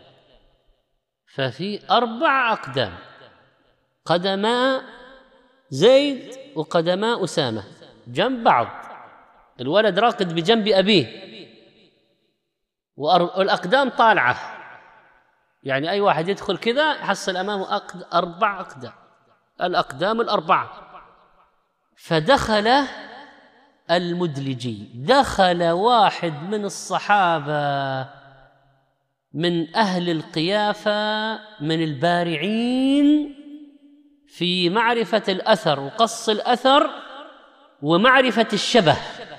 ففي أربع أقدام، قدما زيد وقدما أسامة جنب بعض، الولد راقد بجنب أبيه والأقدام طالعة، يعني أي واحد يدخل كذا يحصل أمامه أقد أربع أقدام، الأقدام الأربعة. فدخل المدلجي، دخل واحد من الصحابة من أهل القيافة من البارعين في معرفة الأثر وقص الأثر ومعرفة الشبه.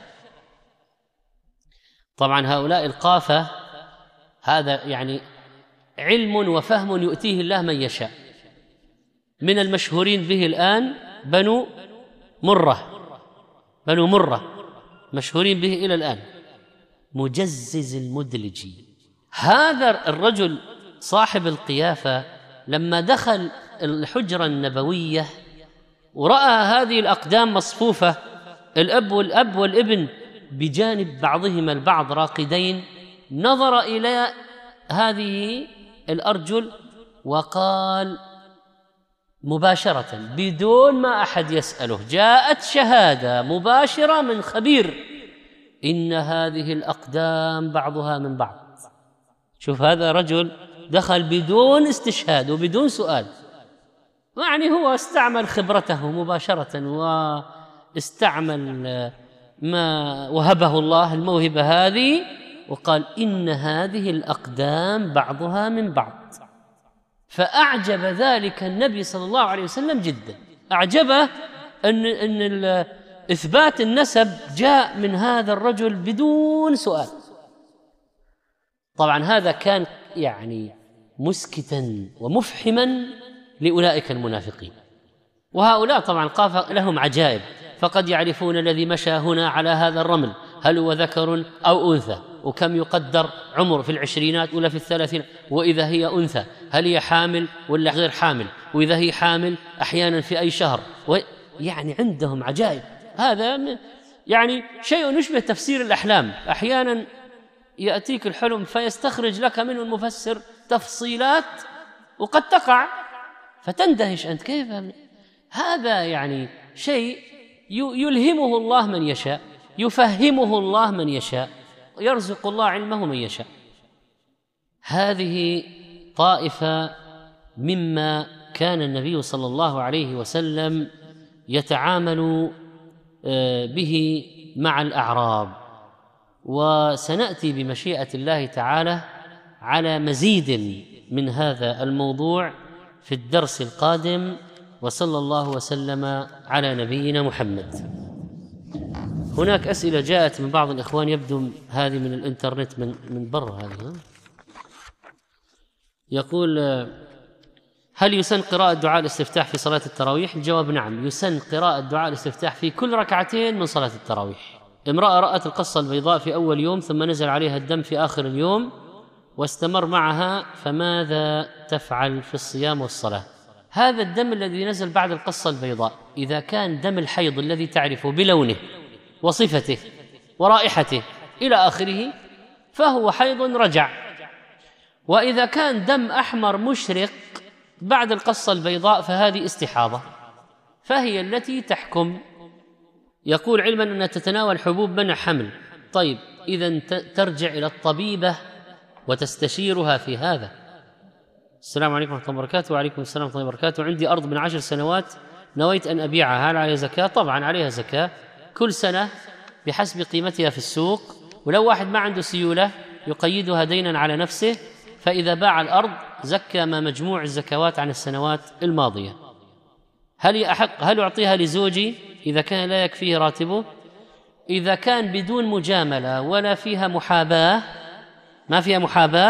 طبعا هؤلاء القافة هذا يعني علم وفهم يؤتيه الله من يشاء. من المشهورين به الآن بنو مرة، بنو مرة مشهورين به إلى الآن، مجزز المدلجي. هذا الرجل صاحب القيافة لما دخل الحجرة النبوية ورأى هذه الأقدام مصفوفة، الأب والأب والابن بجانب بعضهما البعض راقدين، نظر إلى هذه الأرجل وقال مباشرة بدون ما أحد يسأله، جاءت شهادة مباشرة من خبير إن هذه الأقدام بعضها من بعض. شوف هذا رجل دخل بدون استشهاد وبدون سؤال، يعني هو استعمل خبرته مباشرة واستعمل ما وهبه الله الموهبة هذه، وقال إن هذه الأقدام بعضها من بعض. فأعجب ذلك النبي صلى الله عليه وسلم جدا، أعجبه أن أن إثبات النسب جاء من هذا الرجل بدون سؤال. طبعا هذا كان يعني مسكتا ومفحما لأولئك المنافقين. وهؤلاء طبعا قاف لهم عجائب، فقد يعرفون الذي مشى هنا على هذا الرمل هل هو ذكر أو أنثى، وكم يقدر عمر في العشرينات ولا في الثلاثين، وإذا هي أنثى هل هي حامل ولا غير حامل، وإذا هي حامل أحيانا في أي شهر، يعني عندهم عجائب. هذا يعني شيء يشبه تفسير الأحلام، أحيانا يأتيك الحلم فيستخرج لك منه المفسر تفصيلات وقد تقع فتندهش أنت كيف. هذا يعني شيء يلهمه الله من يشاء، يفهمه الله من يشاء، يرزق الله علمه من يشاء. هذه طائفة مما كان النبي صلى الله عليه وسلم يتعامل به مع الأعراب، وسنأتي بمشيئة الله تعالى على مزيد من هذا الموضوع في الدرس القادم، وصلى الله وسلم على نبينا محمد. هناك أسئلة جاءت من بعض الإخوان، يبدو هذه من الإنترنت من من برا هذه. يقول هل يسن قراءة دعاء الاستفتاح في صلاة التراويح؟ الجواب نعم، يسن قراءة دعاء الاستفتاح في كل ركعتين من صلاة التراويح. امرأة رأت القصة البيضاء في أول يوم ثم نزل عليها الدم في آخر اليوم واستمر معها، فماذا تفعل في الصيام والصلاة؟ هذا الدم الذي نزل بعد القصة البيضاء إذا كان دم الحيض الذي تعرفه بلونه وصفته ورائحته إلى آخره فهو حيض رجع، وإذا كان دم أحمر مشرق بعد القصة البيضاء فهذه استحاضة، فهي التي تحكم. يقول علما أنها تتناول حبوب منع حمل، طيب إذن ترجع إلى الطبيبة وتستشيرها في هذا. السلام عليكم ورحمة الله وبركاته. وعليكم السلام ورحمة الله وبركاته. عندي أرض من عشر سنوات نويت أن أبيعها، هل عليها زكاة؟ طبعا عليها زكاة كل سنة بحسب قيمتها في السوق، ولو واحد ما عنده سيولة يقيدها دينا على نفسه، فإذا باع الأرض زكى ما مجموع الزكوات عن السنوات الماضية. هل أحق هل أعطيها لزوجي إذا كان لا يكفيه راتبه؟ إذا كان بدون مجاملة ولا فيها محاباة، ما فيها محاباة،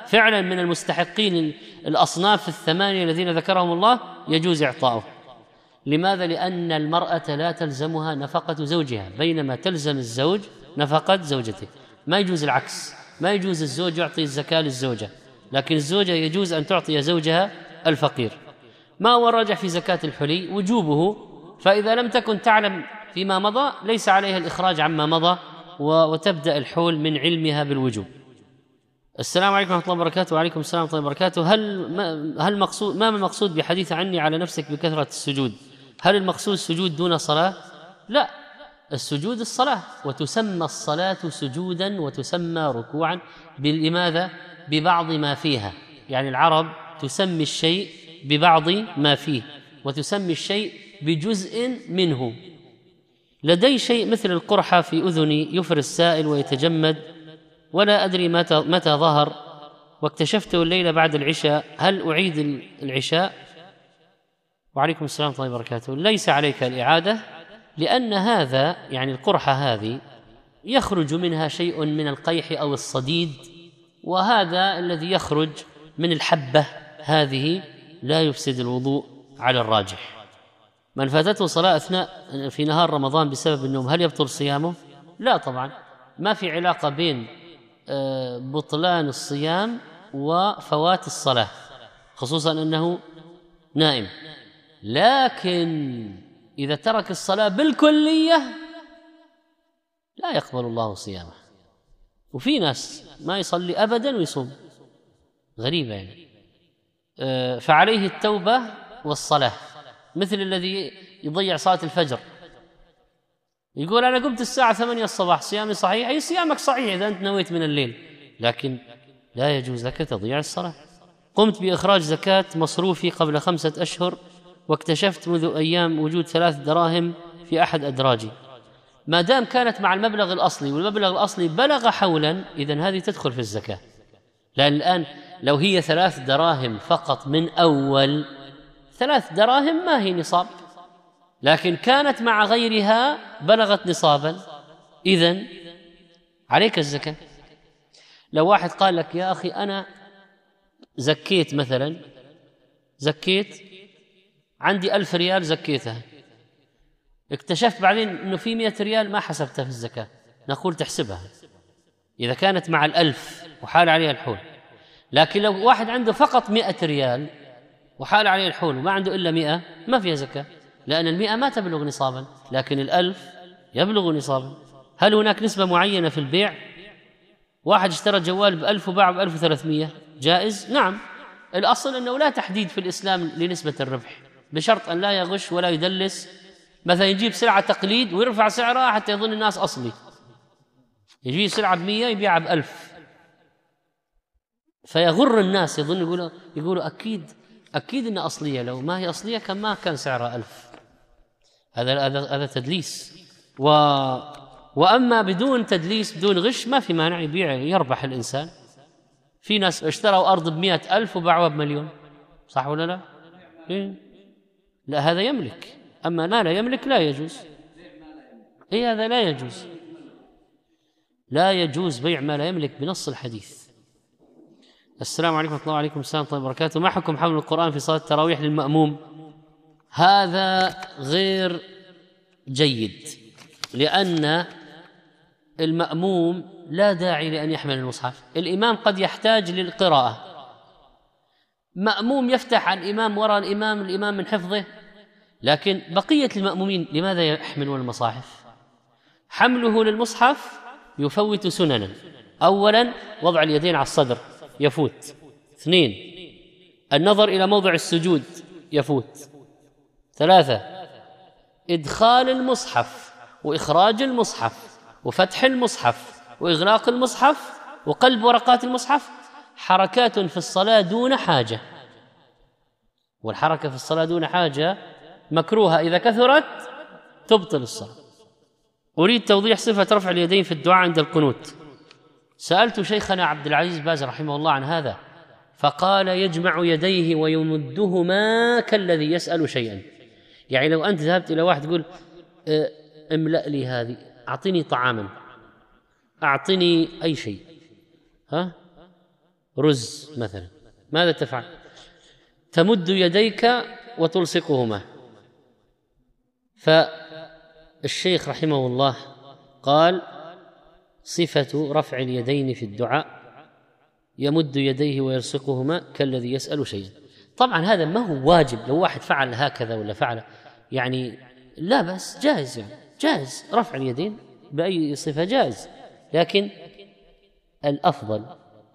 فعلا من المستحقين الأصناف الثمانية الذين ذكرهم الله يجوز إعطاؤه. لماذا؟ لأن المرأة لا تلزمها نفقة زوجها بينما تلزم الزوج نفقة زوجته. ما يجوز العكس، ما يجوز الزوج يعطي الزكاة للزوجة، لكن الزوجة يجوز أن تعطي زوجها الفقير. ما هو الراجح في زكاة الحلي؟ وجوبه، فإذا لم تكن تعلم فيما مضى ليس عليها الإخراج عما مضى، وتبدأ الحول من علمها بالوجوب. السلام عليكم ورحمة الله وبركاته. وعليكم السلام ورحمة الله وبركاته. هل ما هل مقصود ما المقصود بحديث عني على نفسك بكثرة السجود؟ هل المقصود السجود دون صلاة؟ لا، السجود الصلاة، وتسمى الصلاة سجودا وتسمى ركوعا. لماذا؟ ببعض ما فيها، يعني العرب تسمي الشيء ببعض ما فيه وتسمي الشيء بجزء منه. لدي شيء مثل القرحة في أذني يفر السائل ويتجمد ولا أدري متى متى ظهر، واكتشفته الليلة بعد العشاء، هل أعيد العشاء؟ وعليكم السلام ورحمة الله وبركاته. ليس عليك الإعادة، لأن هذا يعني القرحة هذه يخرج منها شيء من القيح أو الصديد، وهذا الذي يخرج من الحبة هذه لا يفسد الوضوء على الراجح. من فاتته صلاة أثناء في نهار رمضان بسبب النوم هل يبطل صيامه؟ لا طبعا، ما في علاقة بين بطلان الصيام وفوات الصلاة، خصوصا أنه نائم. لكن إذا ترك الصلاة بالكلية لا يقبل الله صيامه. وفي ناس ما يصلي أبدا ويصوم، غريبة يعني. فعليه التوبة والصلاة، مثل الذي يضيع صلاة الفجر يقول أنا قمت الساعة ثمانية الصباح صيامي صحيح. أي صيامك صحيح إذا أنت نويت من الليل، لكن لا يجوز لك تضييع الصلاة. قمت بإخراج زكاة مصروفي قبل خمسة أشهر، واكتشفت منذ أيام وجود ثلاث دراهم في أحد أدراجي. ما دام كانت مع المبلغ الأصلي والمبلغ الأصلي بلغ حولا، إذن هذه تدخل في الزكاة. لأن الآن لو هي ثلاث دراهم فقط من أول، ثلاث دراهم ما هي نصاب، لكن كانت مع غيرها بلغت نصابا، إذن عليك الزكاة. لو واحد قال لك يا أخي أنا زكيت مثلا، زكيت عندي ألف ريال زكيتها، اكتشفت بعدين أنه في مئة ريال ما حسبتها في الزكاة، نقول تحسبها إذا كانت مع الألف وحال عليها الحول. لكن لو واحد عنده فقط مئة ريال وحال عليه الحول وما عنده إلا مئة، ما فيها زكاة، لأن المئة ما تبلغ نصابا، لكن الألف يبلغ نصابا. هل هناك نسبة معينة في البيع؟ واحد اشترى جوال بألف وباع بألف وثلاثمية، جائز؟ نعم. الأصل أنه لا تحديد في الإسلام لنسبة الربح، بشرط أن لا يغش ولا يدلس. مثلا يجيب سلعة تقليد ويرفع سعرها حتى يظن الناس أصلي، يجيب سلعة بمية يبيعها بألف فيغر الناس، يظن يقولوا يقولوا أكيد أكيد إنها أصلية، لو ما هي أصلية كان ما كان سعرها ألف. هذا هذا هذا تدليس. و وأما بدون تدليس بدون غش ما في مانع، يبيع يربح الإنسان. في ناس اشتروا أرض بمئة ألف وباعوها بمليون، صح ولا لا؟ إيه؟ لا هذا يملك، أما ما لا يملك لا يجوز. إيه هذا لا يجوز، لا يجوز بيع ما لا يملك بنص الحديث. السلام عليكم ورحمة الله وعليكم السلام ورحمة الله وبركاته. ما حكم حمل القرآن في صلاة التراويح للمأموم؟ هذا غير جيد، لأن المأموم لا داعي لأن يحمل المصحف. الإمام قد يحتاج للقراءة، مأموم يفتح عن الإمام وراء الإمام الإمام من حفظه، لكن بقية المأمومين لماذا يحملون المصاحف؟ حمله للمصحف يفوت سننا. أولا وضع اليدين على الصدر يفوت، اثنين النظر إلى موضع السجود يفوت، ثلاثة إدخال المصحف وإخراج المصحف وفتح المصحف وإغلاق المصحف وقلب ورقات المصحف حركات في الصلاة دون حاجة، والحركة في الصلاة دون حاجة مكروهة، إذا كثرت تبطل الصلاة. أريد توضيح صفة رفع اليدين في الدعاء عند القنوت. سألت شيخنا عبد العزيز باز رحمه الله عن هذا، فقال يجمع يديه ويمدهما كالذي يسأل شيئا. يعني لو أنت ذهبت إلى واحد تقول املأ لي هذه، أعطني طعاما، أعطني أي شيء، ها رز مثلا، ماذا تفعل؟ تمد يديك وتلصقهما. فالشيخ رحمه الله قال صفة رفع اليدين في الدعاء يمد يديه ويلصقهما كالذي يسأل شيئا. طبعا هذا ما هو واجب، لو واحد فعل هكذا ولا فعل يعني لا بس جائز، يعني جائز رفع اليدين بأي صفة جائز، لكن الأفضل.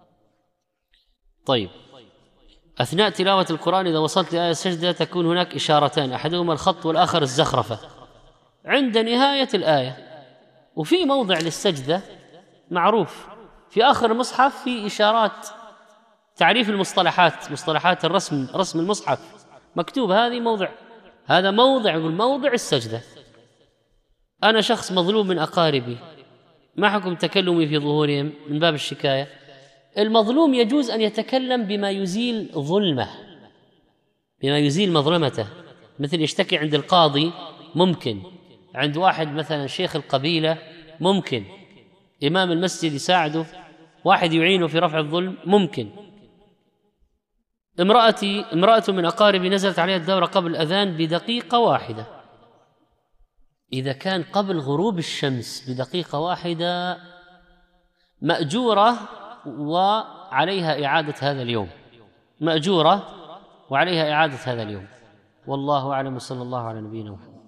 طيب، أثناء تلاوة القرآن إذا وصلت لآية السجدة تكون هناك إشارتان، أحدهما الخط والآخر الزخرفة عند نهاية الآية، وفي موضع للسجدة معروف في آخر المصحف في إشارات تعريف المصطلحات، مصطلحات الرسم، رسم المصحف مكتوب هذه موضع، هذا موضع، يقول موضع السجدة. أنا شخص مظلوم من أقاربي، ما حكم تكلمي في ظهورهم من باب الشكاية؟ المظلوم يجوز أن يتكلم بما يزيل ظلمه، بما يزيل مظلمته، مثل يشتكي عند القاضي ممكن، عند واحد مثلا شيخ القبيلة ممكن، إمام المسجد يساعده، واحد يعينه في رفع الظلم ممكن. امرأتي امرأة من أقاربي نزلت عليها الدورة قبل الأذان بدقيقة واحدة، إذا كان قبل غروب الشمس بدقيقة واحدة مأجورة وعليها إعادة هذا اليوم، مأجورة وعليها إعادة هذا اليوم. والله أعلم، صلى الله على نبينا محمد.